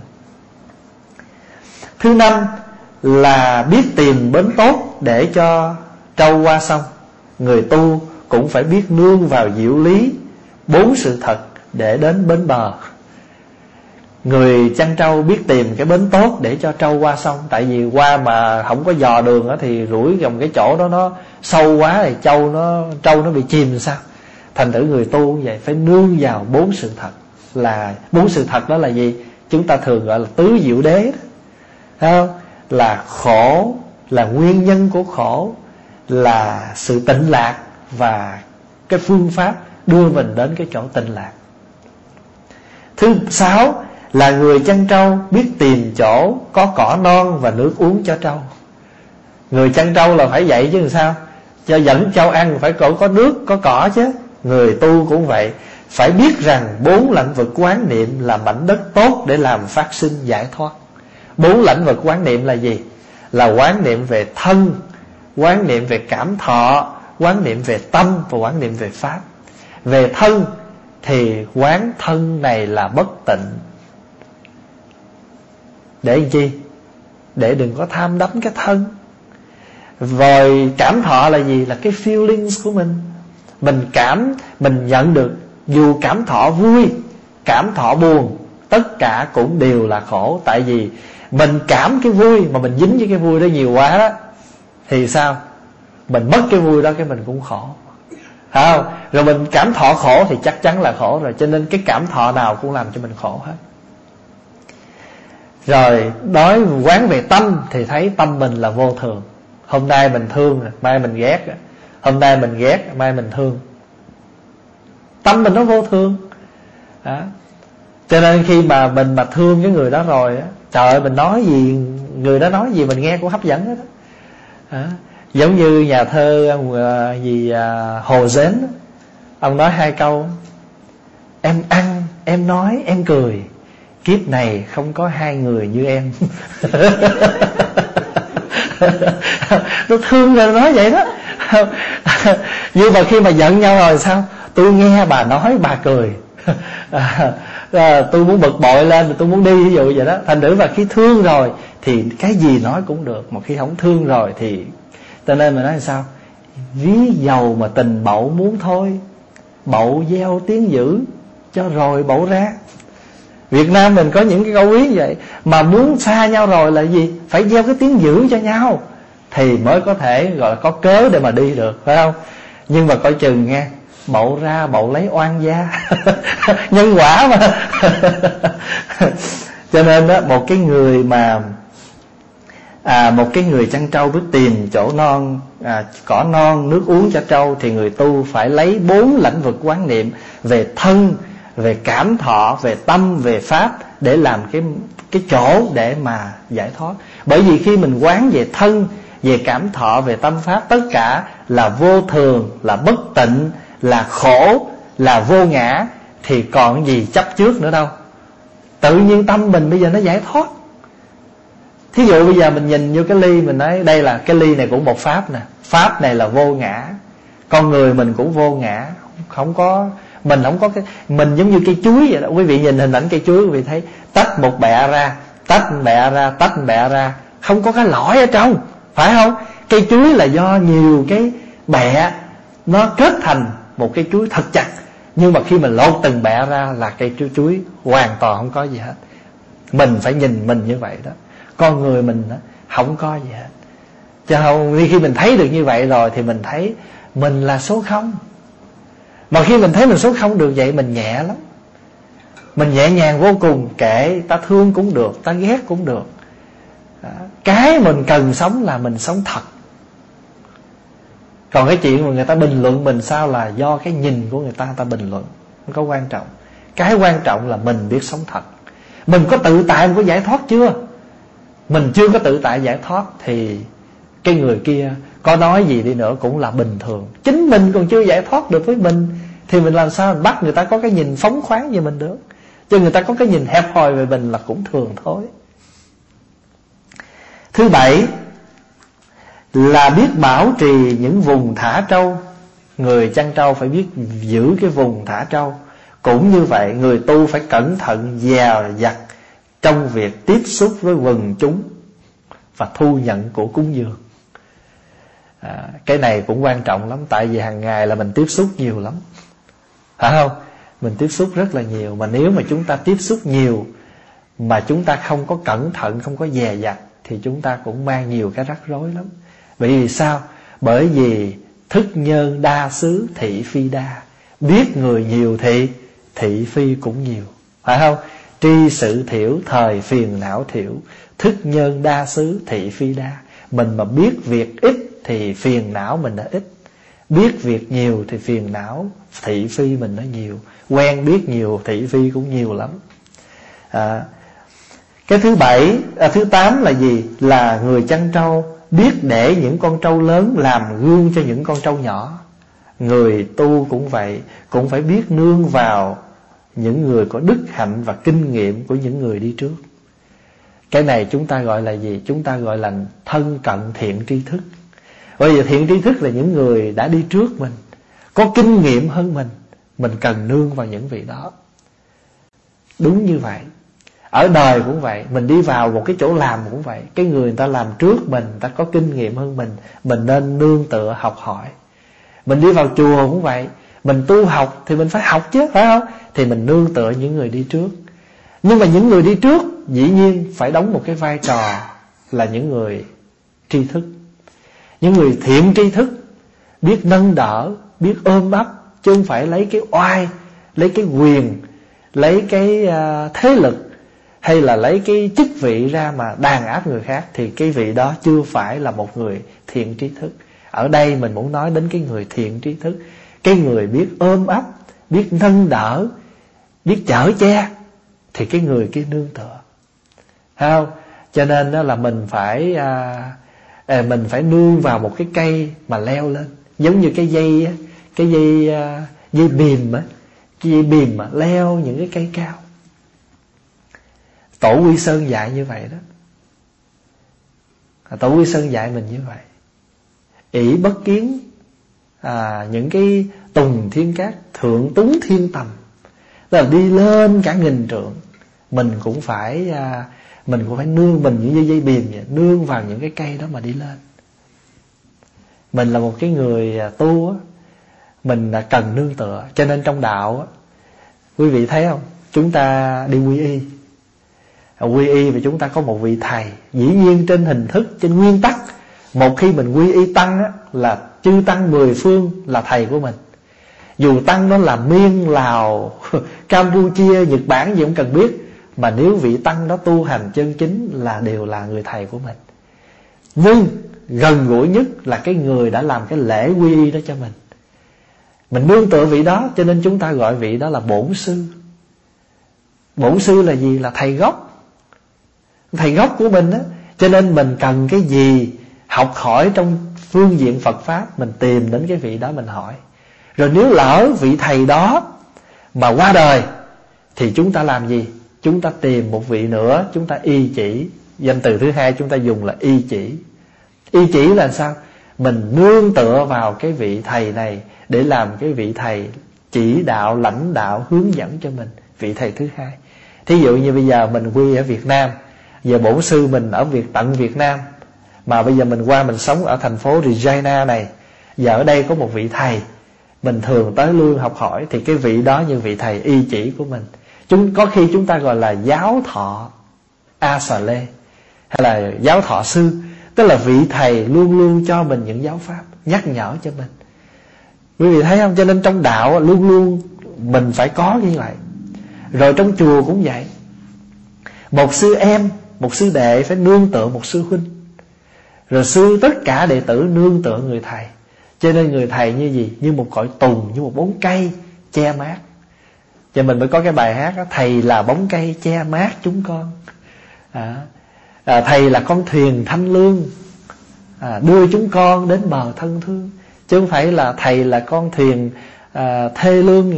Thứ năm là biết tìm bến tốt để cho trâu qua sông. Người tu cũng phải biết nương vào diệu lý 4 sự thật để đến bến bờ. Người chăn trâu biết tìm cái bến tốt để cho trâu qua sông. Tại vì qua mà không có dò đường thì rủi dòng cái chỗ đó nó sâu quá thì trâu nó bị chìm sao. Thành thử người tu cũng vậy, phải nương vào 4 sự thật. Là 4 sự thật đó là gì? Chúng ta thường gọi là tứ diệu đế đó. Thấy không? Là khổ, là nguyên nhân của khổ, là sự tịnh lạc, và cái phương pháp đưa mình đến cái chỗ tịnh lạc. Thứ 6 là người chăn trâu biết tìm chỗ có cỏ non và nước uống cho trâu. Người chăn trâu là phải vậy chứ làm sao? Cho dẫn trâu ăn phải có nước, có cỏ chứ. Người tu cũng vậy, phải biết rằng 4 lãnh vực quán niệm là mảnh đất tốt để làm phát sinh giải thoát. 4 lãnh vực quán niệm là gì? Là quán niệm về thân, quán niệm về cảm thọ, quán niệm về tâm và quán niệm về pháp. Về thân thì quán thân này là bất tịnh. Để làm chi? Để đừng có tham đắm cái thân. Rồi cảm thọ là gì? Là cái feelings của mình. Mình nhận được, dù cảm thọ vui, cảm thọ buồn, tất cả cũng đều là khổ. Tại vì mình cảm cái vui mà mình dính với cái vui đó nhiều quá đó, thì sao? Mình mất cái vui đó cái mình cũng khổ, phải không? Rồi mình cảm thọ khổ thì chắc chắn là khổ rồi. Cho nên cái cảm thọ nào cũng làm cho mình khổ hết. Rồi nói quán về tâm thì thấy tâm mình là vô thường. Hôm nay mình thương, mai mình ghét. Hôm nay mình ghét, mai mình thương. Tâm mình nó vô thường đó. Cho nên khi mà mình mà thương cái người đó rồi á, trời ơi, mình nói gì, người đó nói gì mình nghe cũng hấp dẫn hết đó. Giống như nhà thơ Hồ Dến, ông nói 2 câu: em ăn, em nói, em cười, kiếp này không có 2 người như em. Nó thương rồi nói vậy đó. Nhưng mà khi mà giận nhau rồi sao? Tôi nghe bà nói bà cười, tôi muốn bực bội lên, tôi muốn đi, ví dụ vậy đó. Thành thử và khi thương rồi thì cái gì nói cũng được, mà khi không thương rồi thì, cho nên mình nói là sao? Ví dầu mà tình bậu muốn thôi, bậu gieo tiếng dữ cho rồi bậu ra. Việt Nam mình có những cái câu ví vậy. Mà muốn xa nhau rồi là gì? Phải gieo cái tiếng dữ cho nhau thì mới có thể gọi là có cớ để mà đi được, phải không? Nhưng mà coi chừng nghe, bậu ra bậu lấy oan gia. Nhân quả mà. Cho nên đó, một cái người chăn trâu biết tìm chỗ non, cỏ non, nước uống cho trâu, thì người tu phải lấy 4 lãnh vực quán niệm về thân, về cảm thọ, về tâm, về pháp để làm cái chỗ để mà giải thoát. Bởi vì khi mình quán về thân, về cảm thọ, về tâm pháp, tất cả là vô thường, là bất tịnh, là khổ, là vô ngã, thì còn gì chấp trước nữa đâu. Tự nhiên tâm mình bây giờ nó giải thoát. Thí dụ bây giờ mình nhìn vô cái ly, mình nói đây là cái ly này cũng một pháp nè, pháp này là vô ngã. Con người mình cũng vô ngã, mình không có mình giống như cây chuối vậy đó. Quý vị nhìn hình ảnh cây chuối, quý vị thấy tách một bẹ ra, tách bẹ ra, tách bẹ ra, không có cái lõi ở trong, phải không? Cây chuối là do nhiều cái bẹ nó kết thành một cây chuối thật chặt. Nhưng mà khi mình lột từng bẹ ra là cây chuối hoàn toàn không có gì hết. Mình phải nhìn mình như vậy đó. Con người mình đó, không có gì hết. Cho nên khi mình thấy được như vậy rồi thì mình thấy mình là số không. Mà khi mình thấy mình số không được vậy, mình nhẹ lắm. Mình nhẹ nhàng vô cùng. Kệ ta thương cũng được, ta ghét cũng được. Cái mình cần sống là mình sống thật. Còn cái chuyện mà người ta bình luận mình sao là do cái nhìn của người ta bình luận, không có quan trọng. Cái quan trọng là mình biết sống thật. Mình có tự tại, mình có giải thoát chưa? Mình chưa có tự tại giải thoát thì cái người kia có nói gì đi nữa cũng là bình thường. Chính mình còn chưa giải thoát được với mình thì mình làm sao mình bắt người ta có cái nhìn phóng khoáng về mình được? Cho người ta có cái nhìn hẹp hòi về mình là cũng thường thôi. Thứ bảy là biết bảo trì những vùng thả trâu. Người chăn trâu phải biết giữ cái vùng thả trâu. Cũng như vậy, người tu phải cẩn thận dè dặt trong việc tiếp xúc với quần chúng và thu nhận của cúng dường. Cái này cũng quan trọng lắm. Tại vì hàng ngày là mình tiếp xúc nhiều lắm, phải không? Mình tiếp xúc rất là nhiều. Mà nếu mà chúng ta tiếp xúc nhiều mà chúng ta không có cẩn thận, không có dè dặt thì chúng ta cũng mang nhiều cái rắc rối lắm. Bởi vì sao? Bởi vì thức nhân đa xứ thị phi đa. Biết người nhiều thì thị phi cũng nhiều, phải không? Tri sự thiểu thời phiền não thiểu. Thức nhân đa xứ thị phi đa. Mình mà biết việc ít thì phiền não mình đã ít. Biết việc nhiều thì phiền não thị phi mình nó nhiều. Quen biết nhiều thị phi cũng nhiều lắm. Cái thứ 8 là gì? Là người chăn trâu biết để những con trâu lớn làm gương cho những con trâu nhỏ. Người tu cũng vậy, cũng phải biết nương vào những người có đức hạnh và kinh nghiệm của những người đi trước. Cái này chúng ta gọi là gì? Chúng ta gọi là thân cận thiện tri thức. Bởi vì thiện tri thức là những người đã đi trước mình, có kinh nghiệm hơn mình cần nương vào những vị đó. Đúng như vậy. Ở đời cũng vậy. Mình đi vào một cái chỗ làm cũng vậy. Cái người ta làm trước mình, ta có kinh nghiệm hơn mình nên nương tựa học hỏi. Mình đi vào chùa cũng vậy. Mình tu học thì mình phải học chứ, phải không? Thì mình nương tựa những người đi trước. Nhưng mà những người đi trước dĩ nhiên phải đóng một cái vai trò là những người tri thức. Những người thiện tri thức, biết nâng đỡ, biết ôm ấp, chứ không phải lấy cái oai, lấy cái quyền, lấy cái thế lực, hay là lấy cái chức vị ra mà đàn áp người khác. Thì cái vị đó chưa phải là một người thiện tri thức. Ở đây mình muốn nói đến cái người thiện tri thức. Cái người biết ôm ấp, biết nâng đỡ, biết chở che, thì cái người kia nương tựa, thấy không? Cho nên đó là mình phải nương vào một cái cây mà leo lên. Giống như cái dây bìm á, cái dây bìm mà leo những cái cây cao. Tổ Quy Sơn dạy như vậy đó. Tổ Quy Sơn dạy mình như vậy. Ỷ bất kiến những cái tùng thiên cát, thượng túng thiên tầm. Tức là đi lên cả nghìn trượng. Mình cũng phải nương mình như dây bìm vậy, nương vào những cái cây đó mà đi lên. Mình là một cái người tu á, mình cần nương tựa. Cho nên trong đạo á, quý vị thấy không? Chúng ta đi quy y. Quy y và chúng ta có một vị thầy. Dĩ nhiên trên hình thức, trên nguyên tắc, một khi mình quy y tăng á, là chư tăng 10 phương là thầy của mình. Dù tăng đó là Miên, Lào, Campuchia, Nhật Bản gì cũng cần biết. Mà nếu vị tăng đó tu hành chân chính là đều là người thầy của mình. Nhưng gần gũi nhất là cái người đã làm cái lễ quy y đó cho mình. Mình nương tựa vị đó, cho nên chúng ta gọi vị đó là bổn sư. Bổn sư là gì? Là thầy gốc. Thầy gốc của mình đó. Cho nên mình cần cái gì học hỏi trong phương diện Phật Pháp, mình tìm đến cái vị đó mình hỏi. Rồi nếu lỡ vị thầy đó mà qua đời thì chúng ta làm gì? Chúng ta tìm một vị nữa, chúng ta y chỉ. Danh từ thứ hai chúng ta dùng là y chỉ. Y chỉ là sao? Mình nương tựa vào cái vị thầy này để làm cái vị thầy chỉ đạo, lãnh đạo, hướng dẫn cho mình. Vị thầy thứ hai. Thí dụ như bây giờ mình quy ở Việt Nam, giờ bổn sư mình ở tận Việt Nam, mà bây giờ mình qua mình sống ở thành phố Regina này. Giờ ở đây có một vị thầy mình thường tới lui học hỏi, thì cái vị đó như vị thầy y chỉ của mình. Có khi chúng ta gọi là giáo thọ. A Xà Lê hay là giáo thọ sư, tức là vị thầy luôn luôn cho mình những giáo pháp, nhắc nhở cho mình. Quý vị thấy không? Cho nên trong đạo luôn luôn mình phải có như vậy. Rồi trong chùa cũng vậy. Một sư em, một sư đệ phải nương tựa một sư huynh. Rồi tất cả đệ tử nương tựa người thầy. Cho nên người thầy như gì? Như một cội tùng, như một bóng cây che mát. Cho mình mới có cái bài hát đó, thầy là bóng cây che mát chúng con. Thầy là con thuyền thanh lương, đưa chúng con đến bờ thân thương. Chứ không phải là thầy là con thuyền thê lương,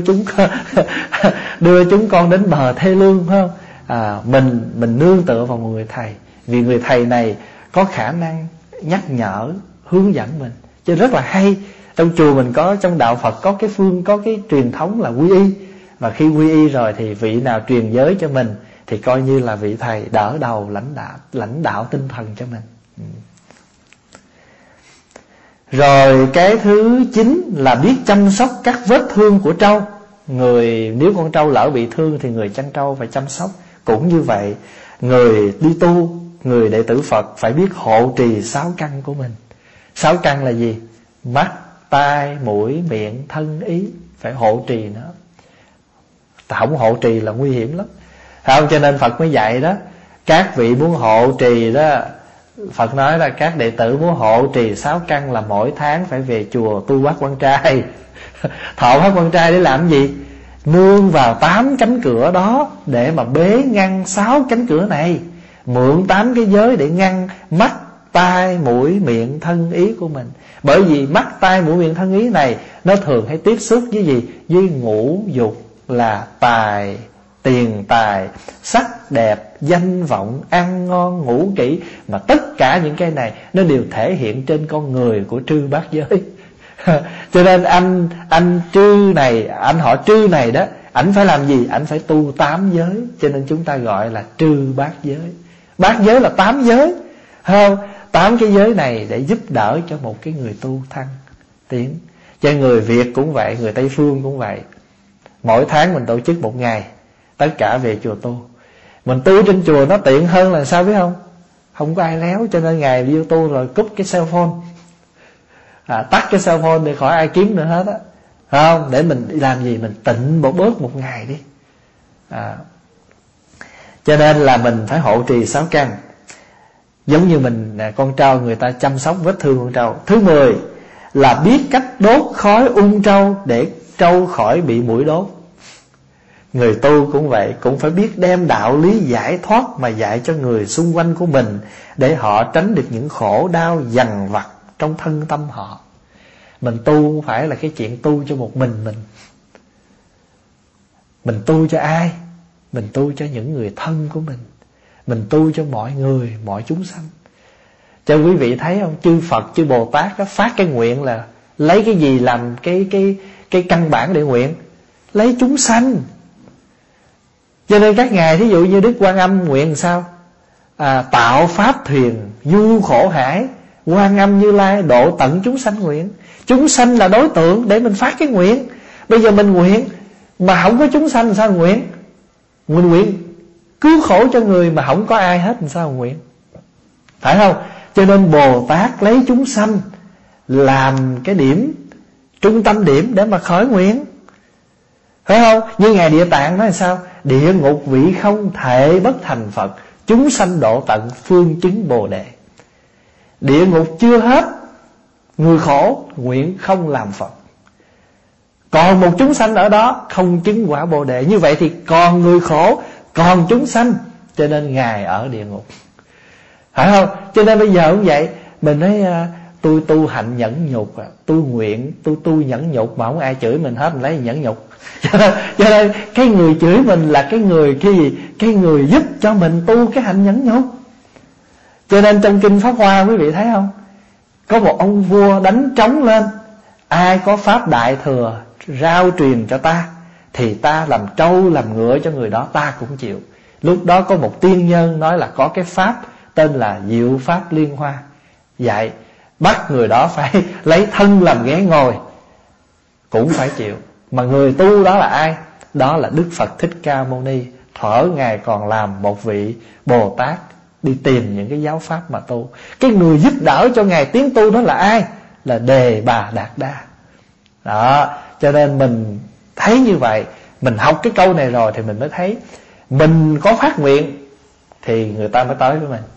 đưa chúng con đến bờ thê lương, phải không? Mình nương tựa vào một người thầy, vì người thầy này có khả năng nhắc nhở, hướng dẫn mình. Cho rất là hay. Trong chùa mình có, trong đạo Phật có cái truyền thống là quy y. Và khi quy y rồi thì vị nào truyền giới cho mình thì coi như là vị thầy đỡ đầu lãnh đạo tinh thần cho mình. Rồi cái thứ 9 là biết chăm sóc các vết thương của trâu. Nếu con trâu lỡ bị thương thì người chăn trâu phải chăm sóc. Cũng như vậy, người đi tu, người đệ tử Phật phải biết hộ trì 6 căn của mình. 6 căn là gì? Mắt, tai, mũi, miệng, thân, ý. Phải hộ trì nó. Không hộ trì là nguy hiểm lắm, không? Cho nên Phật mới dạy đó, các vị muốn hộ trì đó, Phật nói là các đệ tử muốn hộ trì 6 căn là mỗi tháng phải về chùa tu bát quan trai. Thọ bát quan trai để làm gì? Nương vào 8 cánh cửa đó để mà bế ngăn 6 cánh cửa này. Mượn 8 cái giới để ngăn mắt, tai, mũi, miệng, thân, ý của mình. Bởi vì mắt, tai, mũi, miệng, thân, ý này nó thường hay tiếp xúc với gì? Với ngũ dục, là tài, tiền tài, sắc đẹp, danh vọng, ăn ngon, ngủ kỹ. Mà tất cả những cái này nó đều thể hiện trên con người của trư bát giới. Cho nên anh Trư này, anh họ Trư này đó, ảnh phải làm gì? Ảnh phải tu 8 giới. Cho nên chúng ta gọi là trư bát giới. Bát giới là 8 giới, không? 8 cái giới này để giúp đỡ cho một cái người tu thăng tiến. Cho người Việt cũng vậy, người Tây Phương cũng vậy. Mỗi tháng mình tổ chức 1 ngày, tất cả về chùa tu. Mình tu trên chùa nó tiện hơn là sao biết không? Không có ai léo, cho nên ngày đi tu rồi cúp cái cell phone, tắt cái cell phone để khỏi ai kiếm nữa hết á, không? Để mình làm gì? Mình tịnh bớt 1 ngày đi. Cho nên là mình phải hộ trì 6 căn. Giống như mình con trâu, người ta chăm sóc vết thương con trâu. Thứ 10 là biết cách đốt khói trâu để trâu khỏi bị muỗi đốt. Người tu cũng vậy, cũng phải biết đem đạo lý giải thoát mà dạy cho người xung quanh của mình, để họ tránh được những khổ đau dằn vặt trong thân tâm họ. Mình tu không phải là cái chuyện tu cho một mình mình. Mình tu cho ai? Mình tu cho những người thân của mình. Mình tu cho mọi người, mọi chúng sanh. Cho quý vị thấy không? Chư Phật, chư Bồ Tát đó, phát cái nguyện là lấy cái gì làm cái căn bản để nguyện? Lấy chúng sanh. Cho nên các ngài thí dụ như Đức Quan Âm nguyện sao? Tạo pháp thuyền du khổ hải, Quan Âm Như Lai độ tận chúng sanh nguyện. Chúng sanh là đối tượng để mình phát cái nguyện. Bây giờ mình nguyện mà không có chúng sanh sao nguyện? Mình nguyện cứu khổ cho người mà không có ai hết sao nguyện? Phải không? Cho nên Bồ Tát lấy chúng sanh làm cái điểm, trung tâm điểm để mà khởi nguyện. Phải không? Như Ngài Địa Tạng nói là sao? Địa ngục vị không thể bất thành Phật, chúng sanh độ tận phương chứng Bồ Đề. Địa ngục chưa hết, người khổ nguyện không làm Phật. Còn một chúng sanh ở đó không chứng quả Bồ Đề. Như vậy thì còn người khổ, còn chúng sanh. Cho nên Ngài ở địa ngục. Phải không? Cho nên bây giờ cũng vậy. Mình nói tôi tu hạnh nhẫn nhục, tôi nguyện tu nhẫn nhục mà không ai chửi mình hết, mình lấy nhẫn nhục. Cho nên cái người chửi mình là cái người cái gì? Cái người giúp cho mình tu cái hạnh nhẫn nhục. Cho nên trong Kinh Pháp Hoa quý vị thấy không? Có một ông vua đánh trống lên, ai có pháp đại thừa rao truyền cho ta thì ta làm trâu làm ngựa cho người đó, ta cũng chịu. Lúc đó có một tiên nhân nói là có cái pháp tên là Diệu Pháp Liên Hoa, dạy bắt người đó phải lấy thân làm ghế ngồi, cũng phải chịu. Mà người tu đó là ai? Đó là Đức Phật Thích Ca Mâu Ni, thuở Ngài còn làm một vị Bồ Tát đi tìm những cái giáo pháp mà tu. Cái người giúp đỡ cho Ngài tiến tu đó là ai? Là Đề Bà Đạt Đa. Đó, cho nên mình thấy như vậy, mình học cái câu này rồi thì mình mới thấy mình có phát nguyện thì người ta mới tới với mình,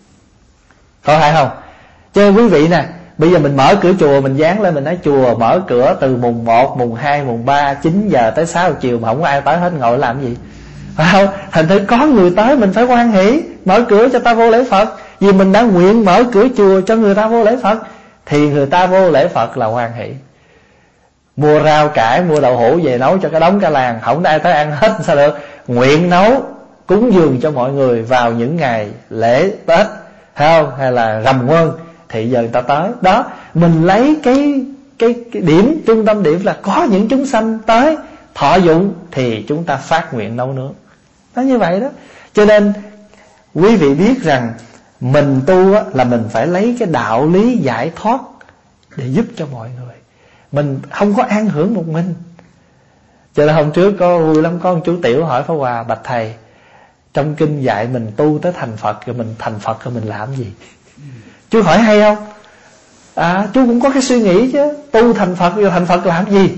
có phải không? Cho nên quý vị nè, bây giờ mình mở cửa chùa, mình dán lên mình nói chùa mở cửa từ mùng 1, mùng 2, mùng 3, 9 giờ tới 6 chiều mà không có ai tới hết, ngồi làm gì? Phải không? Thành thử có người tới mình phải hoan hỷ, mở cửa cho ta vô lễ Phật. Vì mình đã nguyện mở cửa chùa cho người ta vô lễ Phật thì người ta vô lễ Phật là hoan hỷ. Mua rau cải, mua đậu hũ về nấu cho cái đống cả làng, không ai tới ăn hết sao được? Nguyện nấu cúng dường cho mọi người vào những ngày lễ Tết, phải không? Hay là rằm Quân thì giờ người ta tới. Đó, mình lấy cái điểm, trung tâm điểm là có những chúng sanh tới thọ dụng thì chúng ta phát nguyện nấu nướng. Nó như vậy đó. Cho nên quý vị biết rằng mình tu là mình phải lấy cái đạo lý giải thoát để giúp cho mọi người. Mình không có an hưởng một mình. Cho nên hôm trước có vui lắm, có một chú Tiểu hỏi Pháp Hòa: bạch thầy, trong kinh dạy mình tu tới thành Phật, rồi mình thành Phật rồi mình làm gì? Chú hỏi hay không? Chú cũng có cái suy nghĩ chứ. Tu thành Phật rồi thành Phật làm gì?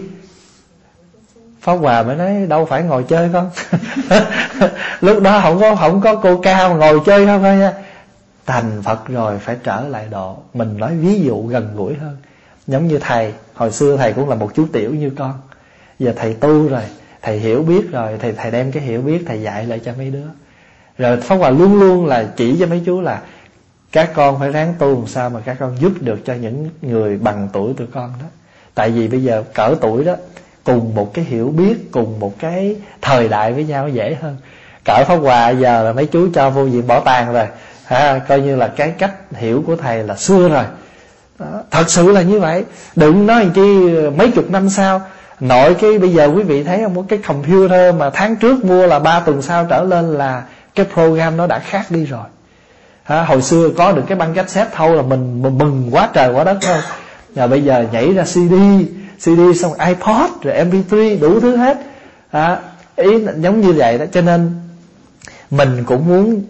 Pháp Hòa mới nói đâu phải ngồi chơi con. Lúc đó không có cô cao ngồi chơi không thôi nha. Thành Phật rồi phải trở lại độ. Mình nói ví dụ gần gũi hơn. Giống như thầy, hồi xưa thầy cũng là một chú Tiểu như con. Giờ thầy tu rồi, thầy hiểu biết rồi, thầy đem cái hiểu biết thầy dạy lại cho mấy đứa. Rồi Pháp Hòa luôn luôn là chỉ cho mấy chú là các con phải ráng tu làm sao mà các con giúp được cho những người bằng tuổi tụi con đó. Tại vì bây giờ cỡ tuổi đó, cùng một cái hiểu biết, cùng một cái thời đại với nhau dễ hơn. Cỡ Pháp Hòa giờ là mấy chú cho vô viện bảo tàng rồi, coi như là cái cách hiểu của thầy là xưa rồi đó. Thật sự là như vậy. Đừng nói chi mấy chục năm sau. Nội cái bây giờ quý vị thấy không, có cái computer mà tháng trước mua là 3 tuần sau trở lên là cái program nó đã khác đi rồi. Hồi xưa có được cái băng cassette thâu là mình mừng quá trời quá đất thôi. Rồi bây giờ nhảy ra CD xong iPod rồi MP3 đủ thứ hết. Ý giống như vậy đó. Cho nên mình cũng muốn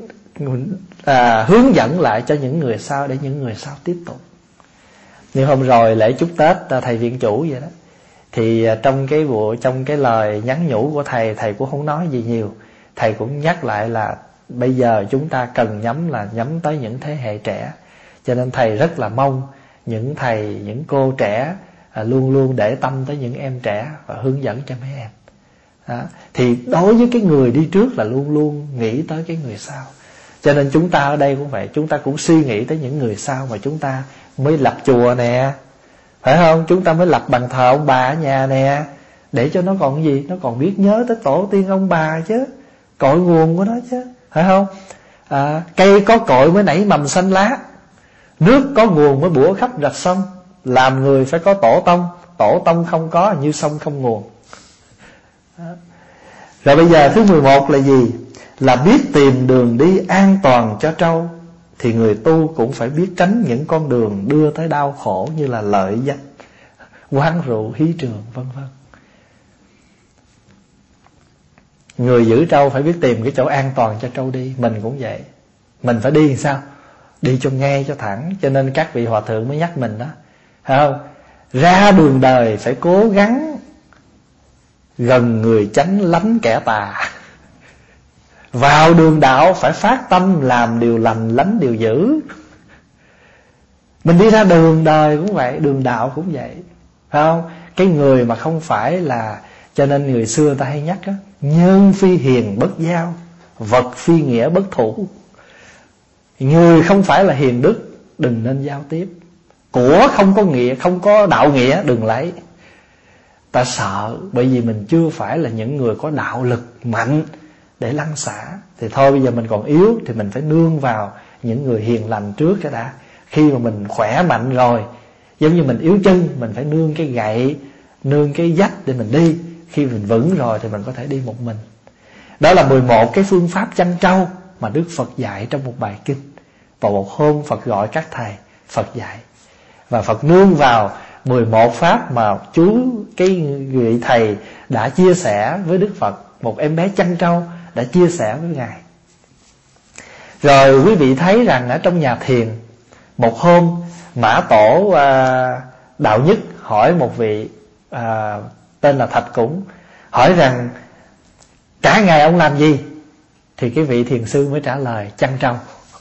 hướng dẫn lại cho những người sau để những người sau tiếp tục. Như hôm rồi lễ chúc Tết thầy viện chủ vậy đó, thì trong cái lời nhắn nhủ của thầy cũng không nói gì nhiều. Thầy cũng nhắc lại là bây giờ chúng ta cần nhắm tới những thế hệ trẻ. Cho nên thầy rất là mong những thầy, những cô trẻ luôn luôn để tâm tới những em trẻ và hướng dẫn cho mấy em. Thì đối với cái người đi trước là luôn luôn nghĩ tới cái người sau. Cho nên chúng ta ở đây cũng vậy, chúng ta cũng suy nghĩ tới những người sau mà chúng ta mới lập chùa nè, phải không? Chúng ta mới lập bàn thờ ông bà ở nhà nè, để cho nó còn gì? Nó còn biết nhớ tới tổ tiên ông bà chứ, cội nguồn của nó chứ, phải không? Cây có cội mới nảy mầm xanh lá, nước có nguồn mới bủa khắp rạch sông. Làm người phải có tổ tông không có như sông không nguồn. Rồi bây giờ thứ 11 là gì? Là biết tìm đường đi an toàn cho trâu. Thì người tu cũng phải biết tránh những con đường đưa tới đau khổ, như là lợi danh, quán rượu, hí trường, vân vân. Người giữ trâu phải biết tìm cái chỗ an toàn cho trâu đi. Mình cũng vậy. Mình phải đi làm sao? Đi cho ngay cho thẳng. Cho nên các vị hòa thượng mới nhắc mình đó, phải không? Ra đường đời phải cố gắng gần người chánh, lánh kẻ tà. Vào đường đạo phải phát tâm làm điều lành, lánh điều dữ. Mình đi ra đường đời cũng vậy, đường đạo cũng vậy, phải không? Cái người mà không phải là, cho nên người xưa người ta hay nhắc đó, nhân phi hiền bất giao, vật phi nghĩa bất thủ. Người không phải là hiền đức đừng nên giao tiếp. Của không có nghĩa, không có đạo nghĩa đừng lấy. Ta sợ, bởi vì mình chưa phải là những người có đạo lực mạnh để lăn xả. Thì thôi bây giờ mình còn yếu thì mình phải nương vào những người hiền lành trước cái đã. Khi mà mình khỏe mạnh rồi, giống như mình yếu chân, mình phải nương cái gậy, nương cái dách để mình đi. Khi mình vững rồi thì mình có thể đi một mình. Đó là 11 cái phương pháp chăn trâu mà Đức Phật dạy trong một bài kinh. Và một hôm Phật gọi các thầy, Phật dạy. Và Phật nương vào 11 pháp mà cái vị thầy đã chia sẻ với Đức Phật. Một em bé chăn trâu đã chia sẻ với Ngài. Rồi quý vị thấy rằng ở trong nhà thiền, một hôm Mã Tổ Đạo Nhất hỏi một vị tên là Thạch Củng, hỏi rằng cả ngày ông làm gì? Thì cái vị thiền sư mới trả lời chăn trâu.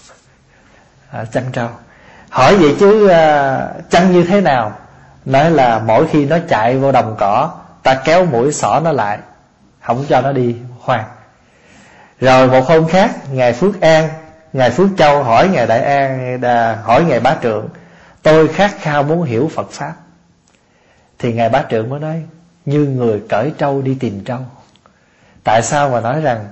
Chăn trâu. Hỏi vậy chứ chăn như thế nào? Nói là mỗi khi nó chạy vô đồng cỏ, ta kéo mũi xỏ nó lại, không cho nó đi khoan. Rồi một hôm khác, Ngài Phước An, Ngài Phước Châu hỏi Ngài Đại An, hỏi Ngài Bá Trượng, tôi khát khao muốn hiểu Phật Pháp. Thì Ngài Bá Trượng mới nói, như người cởi trâu đi tìm trâu. Tại sao mà nói rằng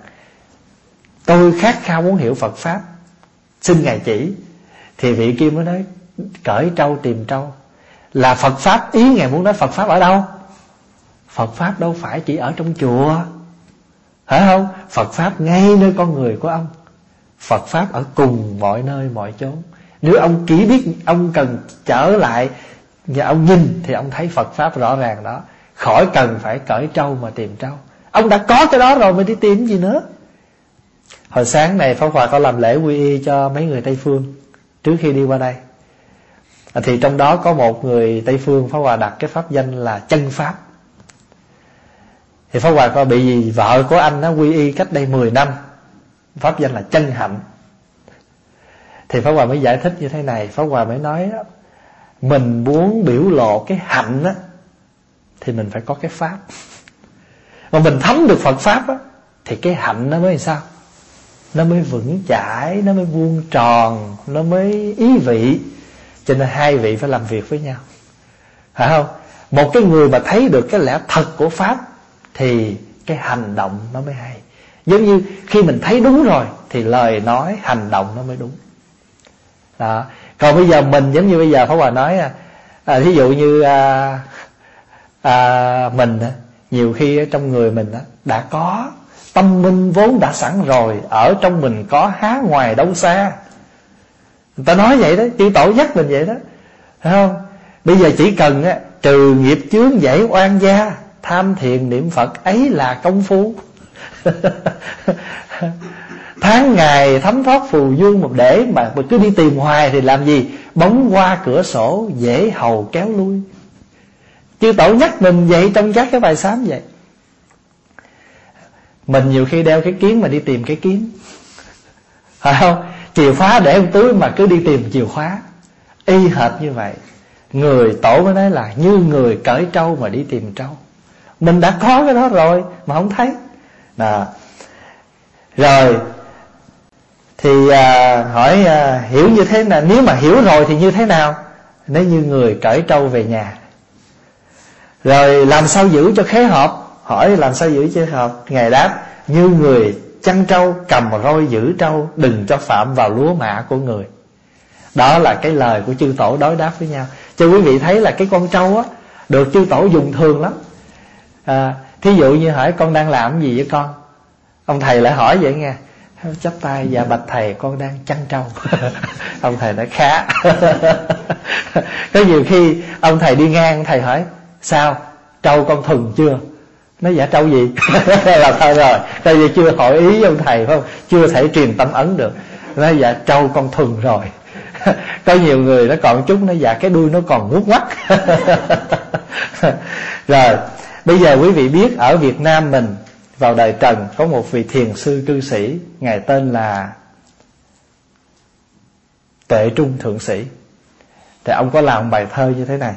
tôi khát khao muốn hiểu Phật Pháp, xin Ngài chỉ? Thì vị kia mới nói, cởi trâu tìm trâu là Phật Pháp. Ý Ngài muốn nói Phật Pháp ở đâu? Phật Pháp đâu phải chỉ ở trong chùa, phải không? Phật Pháp ngay nơi con người của ông. Phật Pháp ở cùng mọi nơi mọi chốn. Nếu ông chỉ biết ông cần trở lại và ông nhìn thì ông thấy Phật Pháp rõ ràng đó. Khỏi cần phải cởi trâu mà tìm trâu. Ông đã có cái đó rồi mới đi tìm gì nữa. Hồi sáng này Pháp Hòa có làm lễ quy y cho mấy người Tây Phương trước khi đi qua đây. Thì trong đó có một người Tây Phương Pháp Hòa đặt cái pháp danh là Chân Pháp. Thì Pháp Hòa có bị gì vợ của anh nó quy y cách đây 10 năm, pháp danh là Chân Hạnh. Thì Pháp Hòa mới giải thích như thế này. Pháp Hòa mới nói mình muốn biểu lộ cái hạnh á, thì mình phải có cái pháp. Mà mình thấm được Phật Pháp á, thì cái hạnh nó mới làm sao? Nó mới vững chãi, nó mới vuông tròn, nó mới ý vị. Cho nên hai vị phải làm việc với nhau, phải không? Một cái người mà thấy được cái lẽ thật của Pháp thì cái hành động nó mới hay. Giống như khi mình thấy đúng rồi thì lời nói, hành động nó mới đúng đó. Còn bây giờ mình giống như bây giờ Pháp Hòa nói thí dụ như mình nhiều khi ở trong người mình đã có tâm minh vốn đã sẵn rồi, ở trong mình có há ngoài đâu xa. Người ta nói vậy đó, chư Tổ nhắc mình vậy đó, phải không? Bây giờ chỉ cần trừ nghiệp chướng giải oan gia, tham thiền niệm Phật ấy là công phu. Tháng ngày thấm thoát phù du một để mà cứ đi tìm hoài thì làm gì? Bóng qua cửa sổ dễ hầu kéo lui. Chư Tổ nhắc mình vậy trong các cái bài sám vậy. Mình nhiều khi đeo cái kiến mà đi tìm cái kiến, phải không? Chìa khóa để trong túi mà cứ đi tìm chìa khóa. Y hệt như vậy. Người Tổ mới nói là như người cởi trâu mà đi tìm trâu. Mình đã có cái đó rồi mà không thấy đó. Rồi thì hỏi hiểu như thế nào? Nếu mà hiểu rồi thì như thế nào? Nếu như người cởi trâu về nhà. Rồi làm sao giữ cho khế hợp? Hỏi làm sao giữ cho hợp? Ngài đáp như người chăn trâu cầm roi giữ trâu, đừng cho phạm vào lúa mạ của người. Đó là cái lời của chư Tổ đối đáp với nhau. Cho quý vị thấy là cái con trâu á được chư Tổ dùng thường lắm. Thí dụ như hỏi con đang làm gì với con, ông thầy lại hỏi vậy nghe, chắp tay dạ bạch thầy con đang chăn trâu. Ông thầy nói khá. Có nhiều khi ông thầy đi ngang, ông thầy hỏi sao trâu con thuần chưa? Nói dạ trâu gì? Là thôi rồi, tại vì chưa hỏi ý với ông thầy, phải không? Chưa thể truyền tâm ấn được. Nói dạ trâu con thuần rồi. Có nhiều người nó còn chút, nó dạ cái đuôi nó còn ngút mắt. Rồi bây giờ quý vị biết ở Việt Nam mình vào đời Trần có một vị thiền sư cư sĩ, ngài tên là Tuệ Trung Thượng Sĩ. Thì ông có làm bài thơ như thế này: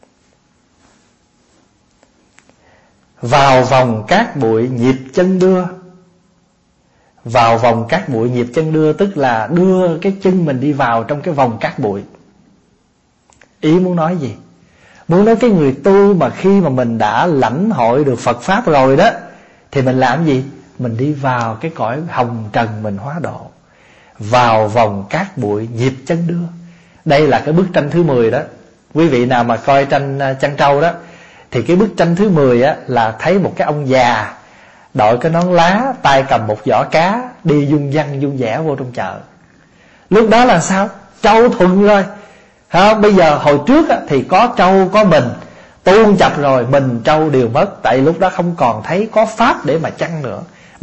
vào vòng cát bụi nhịp chân đưa. Vào vòng cát bụi nhịp chân đưa tức là đưa cái chân mình đi vào trong cái vòng cát bụi. Ý muốn nói gì? Muốn nói cái người tu mà khi mà mình đã lãnh hội được Phật Pháp rồi đó, thì mình làm gì? Mình đi vào cái cõi hồng trần mình hóa độ. Vào vòng cát bụi nhịp chân đưa. Đây là cái bức tranh thứ 10 đó. Quý vị nào mà coi tranh chăn trâu đó, thì cái bức tranh thứ 10 á, là thấy một cái ông già đội cái nón lá, tay cầm một giỏ cá, đi dung dăng dung dẻ vô trong chợ. Lúc đó là sao? Trâu thuần rồi. Không? Bây giờ hồi trước á, thì có trâu có mình, tuôn chập rồi mình trâu đều mất. Tại lúc đó không còn thấy có pháp để mà chăn nữa.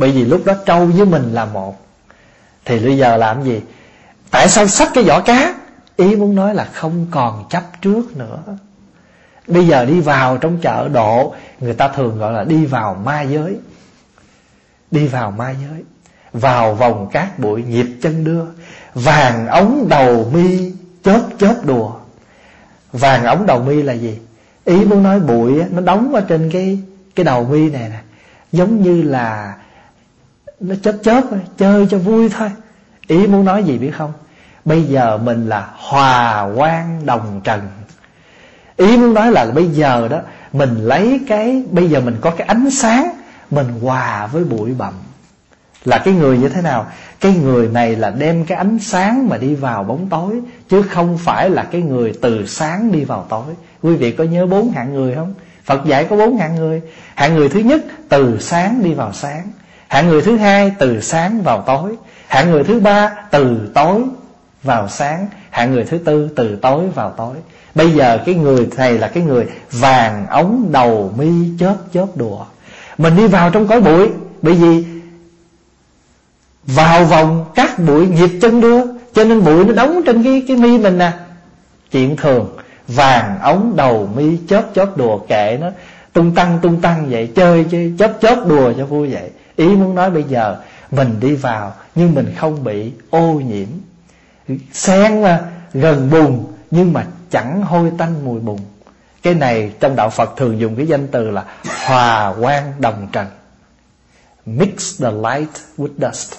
Bởi vì lúc đó trâu với mình là một. Thì bây giờ làm gì? Tại sao xách cái vỏ cá? Ý muốn nói là không còn chấp trước nữa. Bây giờ đi vào trong chợ độ, người ta thường gọi là đi vào ma giới. Đi vào ma giới, vào vòng cát bụi nhịp chân đưa, vàng ống đầu mi chớp chớp đùa. Vàng ống đầu mi là gì? Ý muốn nói bụi nó đóng ở trên cái đầu mi này nè, giống như là nó chớp chớp chơi cho vui thôi. Ý muốn nói gì biết không? Bây giờ mình là hòa quang đồng trần. Ý muốn nói là bây giờ đó, mình lấy bây giờ mình có cái ánh sáng, mình hòa với bụi bặm. Là cái người như thế nào? Cái người này là đem cái ánh sáng mà đi vào bóng tối, chứ không phải là cái người từ sáng đi vào tối. Quý vị có nhớ 4 hạng người không? Phật dạy có 4 hạng người. Hạng người thứ nhất, từ sáng đi vào sáng. Hạng người thứ hai, từ sáng vào tối. Hạng người thứ ba, từ tối vào sáng. Hạng người thứ tư, từ tối vào tối. Bây giờ cái người này là cái người vàng ống đầu mi chớp chớp đùa. Mình đi vào trong cõi bụi, bởi vì vào vòng cát bụi nhịp chân đưa, cho nên bụi nó đóng trên cái mi mình nè. Chuyện thường. Vàng ống đầu mi chớp chớp đùa, kệ nó tung tăng vậy, chơi chớp chớp đùa cho vui vậy. Ý muốn nói bây giờ mình đi vào nhưng mình không bị ô nhiễm. Sen mà gần bùn nhưng mà chẳng hôi tanh mùi bùn. Cái này trong đạo Phật thường dùng cái danh từ là hòa quang đồng trần. Mix the light with dust.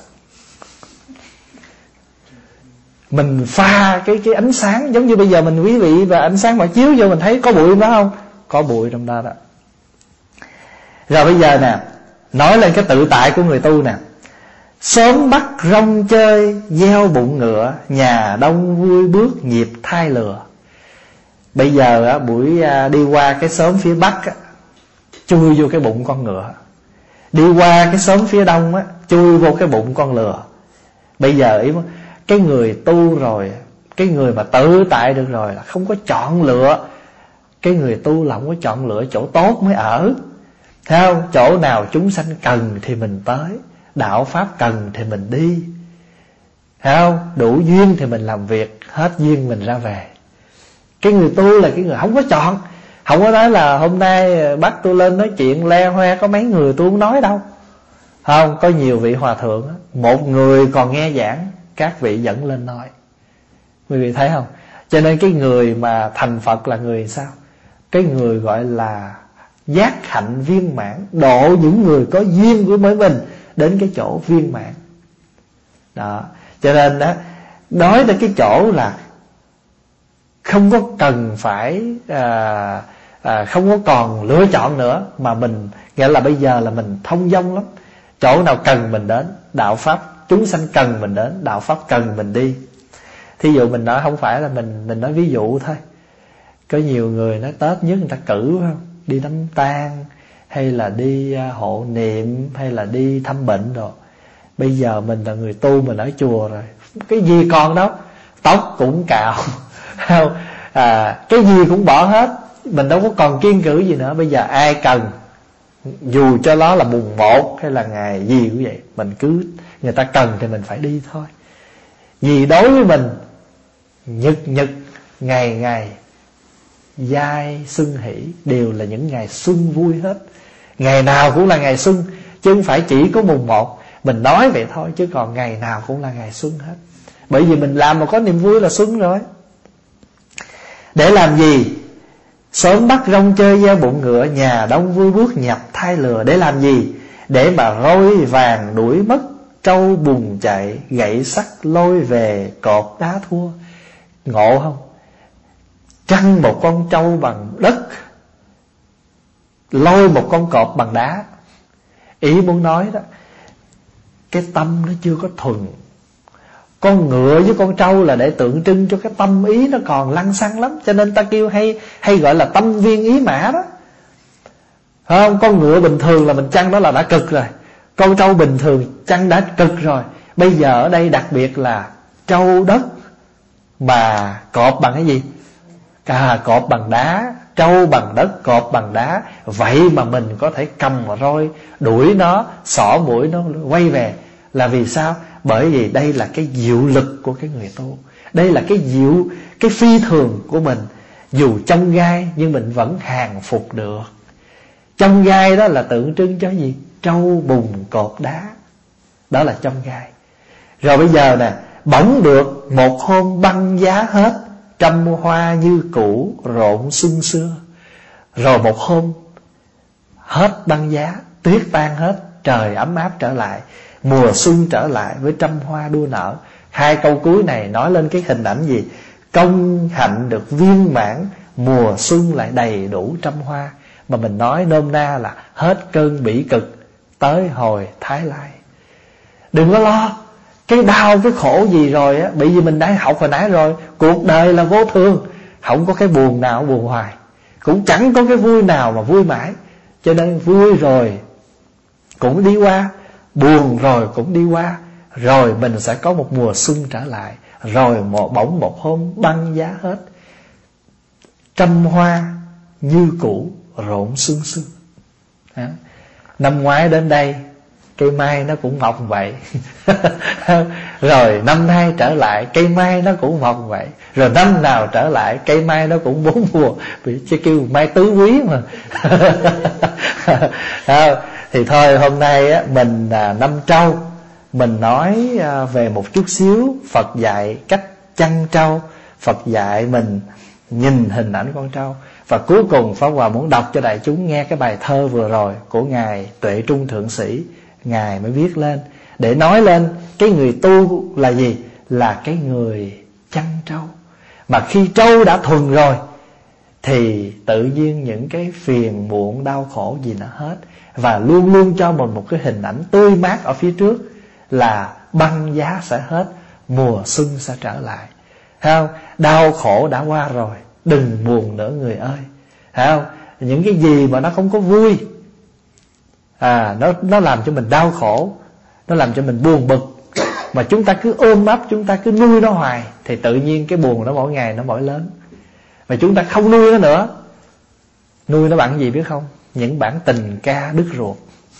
Mình pha cái ánh sáng, giống như bây giờ mình quý vị và ánh sáng mà chiếu vô mình thấy có bụi đó không? Có bụi trong đó đó. Rồi bây giờ nè, nói lên cái tự tại của người tu nè. Sớm bắt rong chơi, gieo bụng ngựa, nhà đông vui bước nhịp thai lừa. Bây giờ buổi đi qua cái xóm phía Bắc chui vô cái bụng con ngựa. Đi qua cái xóm phía Đông chui vô cái bụng con lừa. Bây giờ ý cái người tu rồi, cái người mà tự tại được rồi là không có chọn lựa. Cái người tu là không có chọn lựa chỗ tốt mới ở. Thấy không? Chỗ nào chúng sanh cần thì mình tới, đạo pháp cần thì mình đi. Thấy không? Đủ duyên thì mình làm việc, hết duyên mình ra về. Cái người tu là cái người không có chọn. Không có nói là hôm nay bắt tôi lên nói chuyện le hoe, có mấy người tôi không nói đâu. Không, có nhiều vị hòa thượng một người còn nghe giảng, các vị dẫn lên nói. Quý vị thấy không? Cho nên cái người mà thành Phật là người sao? Cái người gọi là giác hạnh viên mãn, độ những người có duyên của mới mình đến cái chỗ viên mãn. Đó. Cho nên đó, nói đến cái chỗ là không có cần phải không có còn lựa chọn nữa, mà mình nghĩa là bây giờ là mình thông dong lắm. Chỗ nào cần mình đến, đạo pháp chúng sanh cần mình đến, đạo pháp cần mình đi. Thí dụ mình nói không phải là mình nói ví dụ thôi. Có nhiều người nói Tết nhất người ta cử không? Đi đám tang, hay là đi hộ niệm, hay là đi thăm bệnh rồi. Bây giờ mình là người tu, mình ở chùa rồi, cái gì còn đâu. Tóc cũng cạo cái gì cũng bỏ hết. Mình đâu có còn kiêng cữ gì nữa. Bây giờ ai cần, dù cho nó là mùng 1 hay là ngày gì cũng vậy, mình cứ người ta cần thì mình phải đi thôi. Vì đối với mình nhật ngày giai xuân hỷ đều là những ngày xuân vui hết. Ngày nào cũng là ngày xuân, chứ không phải chỉ có mùng 1. Mình nói vậy thôi, chứ còn ngày nào cũng là ngày xuân hết. Bởi vì mình làm mà có niềm vui là xuân rồi. Để làm gì? Sớm bắt rong chơi gieo bụng ngựa, nhà đông vui bước nhập thai lừa. Để làm gì? Để mà roi vàng đuổi mất, trâu bùn chạy, gậy sắt lôi về, cọp đá thua. Ngộ không? Chăn một con trâu bằng đất, lôi một con cọp bằng đá. Ý muốn nói đó, cái tâm nó chưa có thuần. Con ngựa với con trâu là để tượng trưng cho cái tâm ý nó còn lăng xăng lắm. Cho nên ta kêu hay gọi là tâm viên ý mã đó. Không, con ngựa bình thường là mình chăn đó là đã cực rồi. Con trâu bình thường chăn đã cực rồi. Bây giờ ở đây đặc biệt là trâu đất, mà cọp bằng cái gì? Cọp bằng đá. trâu bằng đất, cọp bằng đá. Vậy mà mình có thể cầm vào roi, đuổi nó, xỏ mũi nó quay về. Là vì sao? Bởi vì đây là cái diệu lực của cái người tu. Đây là cái phi thường của mình. Dù trong gai nhưng mình vẫn hàng phục được. Trong gai đó là tượng trưng cho gì? Trâu bùn cọp đá. Đó là trong gai. Rồi bây giờ nè, bỗng được một hôm băng giá hết, trăm hoa như cũ rộn xuân xưa. Rồi một hôm hết băng giá, tuyết tan hết, trời ấm áp trở lại, mùa xuân trở lại với trăm hoa đua nở. Hai câu cuối này nói lên cái hình ảnh gì? Công hạnh được viên mãn, mùa xuân lại đầy đủ trăm hoa. Mà mình nói nôm na là hết cơn bỉ cực, tới hồi thái lai. Đừng có lo cái đau cái khổ gì rồi á, bởi vì mình đã học hồi nãy rồi, cuộc đời là vô thường, không có cái buồn nào buồn hoài, cũng chẳng có cái vui nào mà vui mãi. Cho nên vui rồi cũng đi qua, buồn rồi cũng đi qua, rồi mình sẽ có một mùa xuân trở lại. Rồi bỗng một hôm băng giá hết, trăm hoa như cũ rộn xuân xưa. Năm ngoái đến đây cây mai nó cũng mọc vậy. Rồi năm nay trở lại cây mai nó cũng mọc vậy. Rồi năm nào trở lại cây mai nó cũng bốn mùa, vì chứ kêu mai tứ quý mà. Thì thôi hôm nay á, mình năm trâu, mình nói về một chút xíu Phật dạy cách chăn trâu, Phật dạy mình nhìn hình ảnh con trâu. Và cuối cùng Pháp Hòa muốn đọc cho đại chúng nghe cái bài thơ vừa rồi của Ngài Tuệ Trung Thượng Sĩ. Ngài mới viết lên để nói lên cái người tu là gì? Là cái người chăn trâu. Mà khi trâu đã thuần rồi thì tự nhiên những cái phiền muộn đau khổ gì nó hết. Và luôn luôn cho mình một cái hình ảnh tươi mát ở phía trước là băng giá sẽ hết, mùa xuân sẽ trở lại. Thấy không? Đau khổ đã qua rồi, đừng buồn nữa người ơi. Thấy không? Những cái gì mà nó không có vui, nó làm cho mình đau khổ, nó làm cho mình buồn bực, mà chúng ta cứ ôm ấp, chúng ta cứ nuôi nó hoài, thì tự nhiên cái buồn nó mỗi ngày nó mỗi lớn. Mà chúng ta không nuôi nó nữa, nuôi nó bằng gì biết không? Những bản tình ca đứt ruột.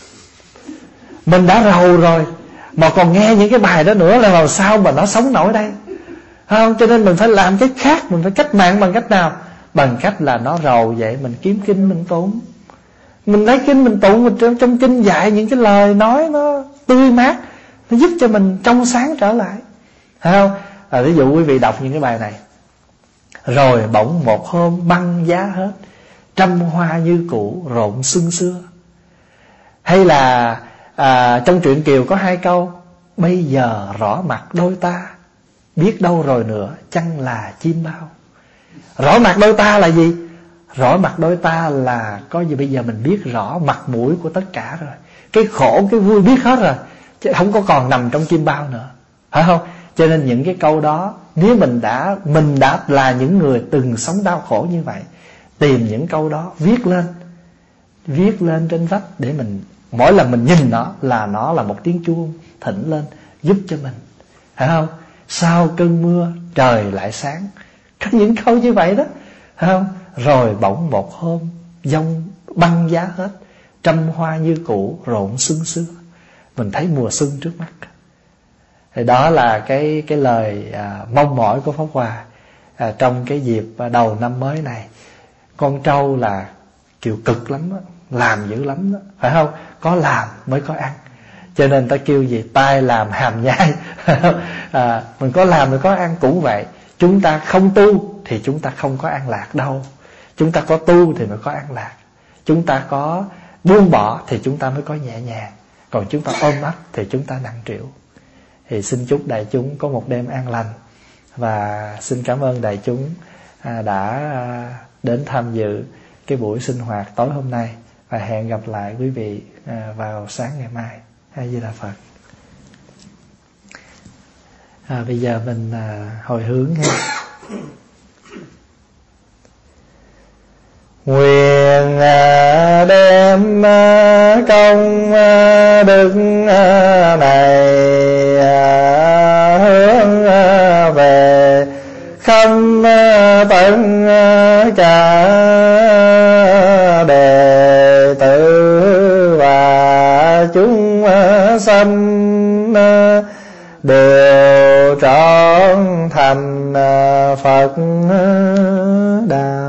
Mình đã rầu rồi mà còn nghe những cái bài đó nữa là làm sao mà nó sống nổi đây? Không? Cho nên mình phải làm cái khác, mình phải cách mạng bằng cách nào? Bằng cách là nó rầu vậy mình kiếm kinh mình tụng. Mình lấy kinh mình tụng, mình trong kinh dạy những cái lời nói nó tươi mát, nó giúp cho mình trong sáng trở lại. Thấy không? Ví dụ quý vị đọc những cái bài này. Rồi bỗng một hôm băng giá hết, trăm hoa như cũ rộn xuân xưa. Hay là trong truyện Kiều có hai câu: bây giờ rõ mặt đôi ta, biết đâu rồi nữa chăng là chim bao. Rõ mặt đôi ta là gì? Rõ mặt đôi ta là có gì bây giờ mình biết rõ mặt mũi của tất cả rồi. Cái khổ cái vui biết hết rồi, chứ không có còn nằm trong chim bao nữa. Phải không? Cho nên những cái câu đó, nếu mình đã là những người từng sống đau khổ như vậy, tìm những câu đó viết lên trên vách, để mình mỗi lần mình nhìn nó là một tiếng chuông thỉnh lên giúp cho mình. Phải không? Sau cơn mưa trời lại sáng. Có những câu như vậy đó. Phải không? Rồi bỗng một hôm giông băng giá hết, trăm hoa như cũ rộn xuân xưa. Mình thấy mùa xuân trước mắt. Thì đó là cái lời mong mỏi của Pháp Hòa trong cái dịp đầu năm mới này. Con trâu là kiểu cực lắm đó, làm dữ lắm đó, phải không? Có làm mới có ăn. Cho nên ta kêu gì? Tai làm hàm nhai. Mình có làm mới có ăn cũng vậy. Chúng ta không tu thì chúng ta không có an lạc đâu. Chúng ta có tu thì mới có an lạc. Chúng ta có buông bỏ thì chúng ta mới có nhẹ nhàng. Còn chúng ta ôm ấp thì chúng ta nặng trĩu. Thì xin chúc đại chúng có một đêm an lành. Và xin cảm ơn đại chúng đã đến tham dự cái buổi sinh hoạt tối hôm nay. Và hẹn gặp lại quý vị vào sáng ngày mai. A Di Đà Phật. Bây giờ mình hồi hướng ha. Nguyện đem công đức này hướng về khắp tất cả chúng sanh đều trọn thành Phật đạo.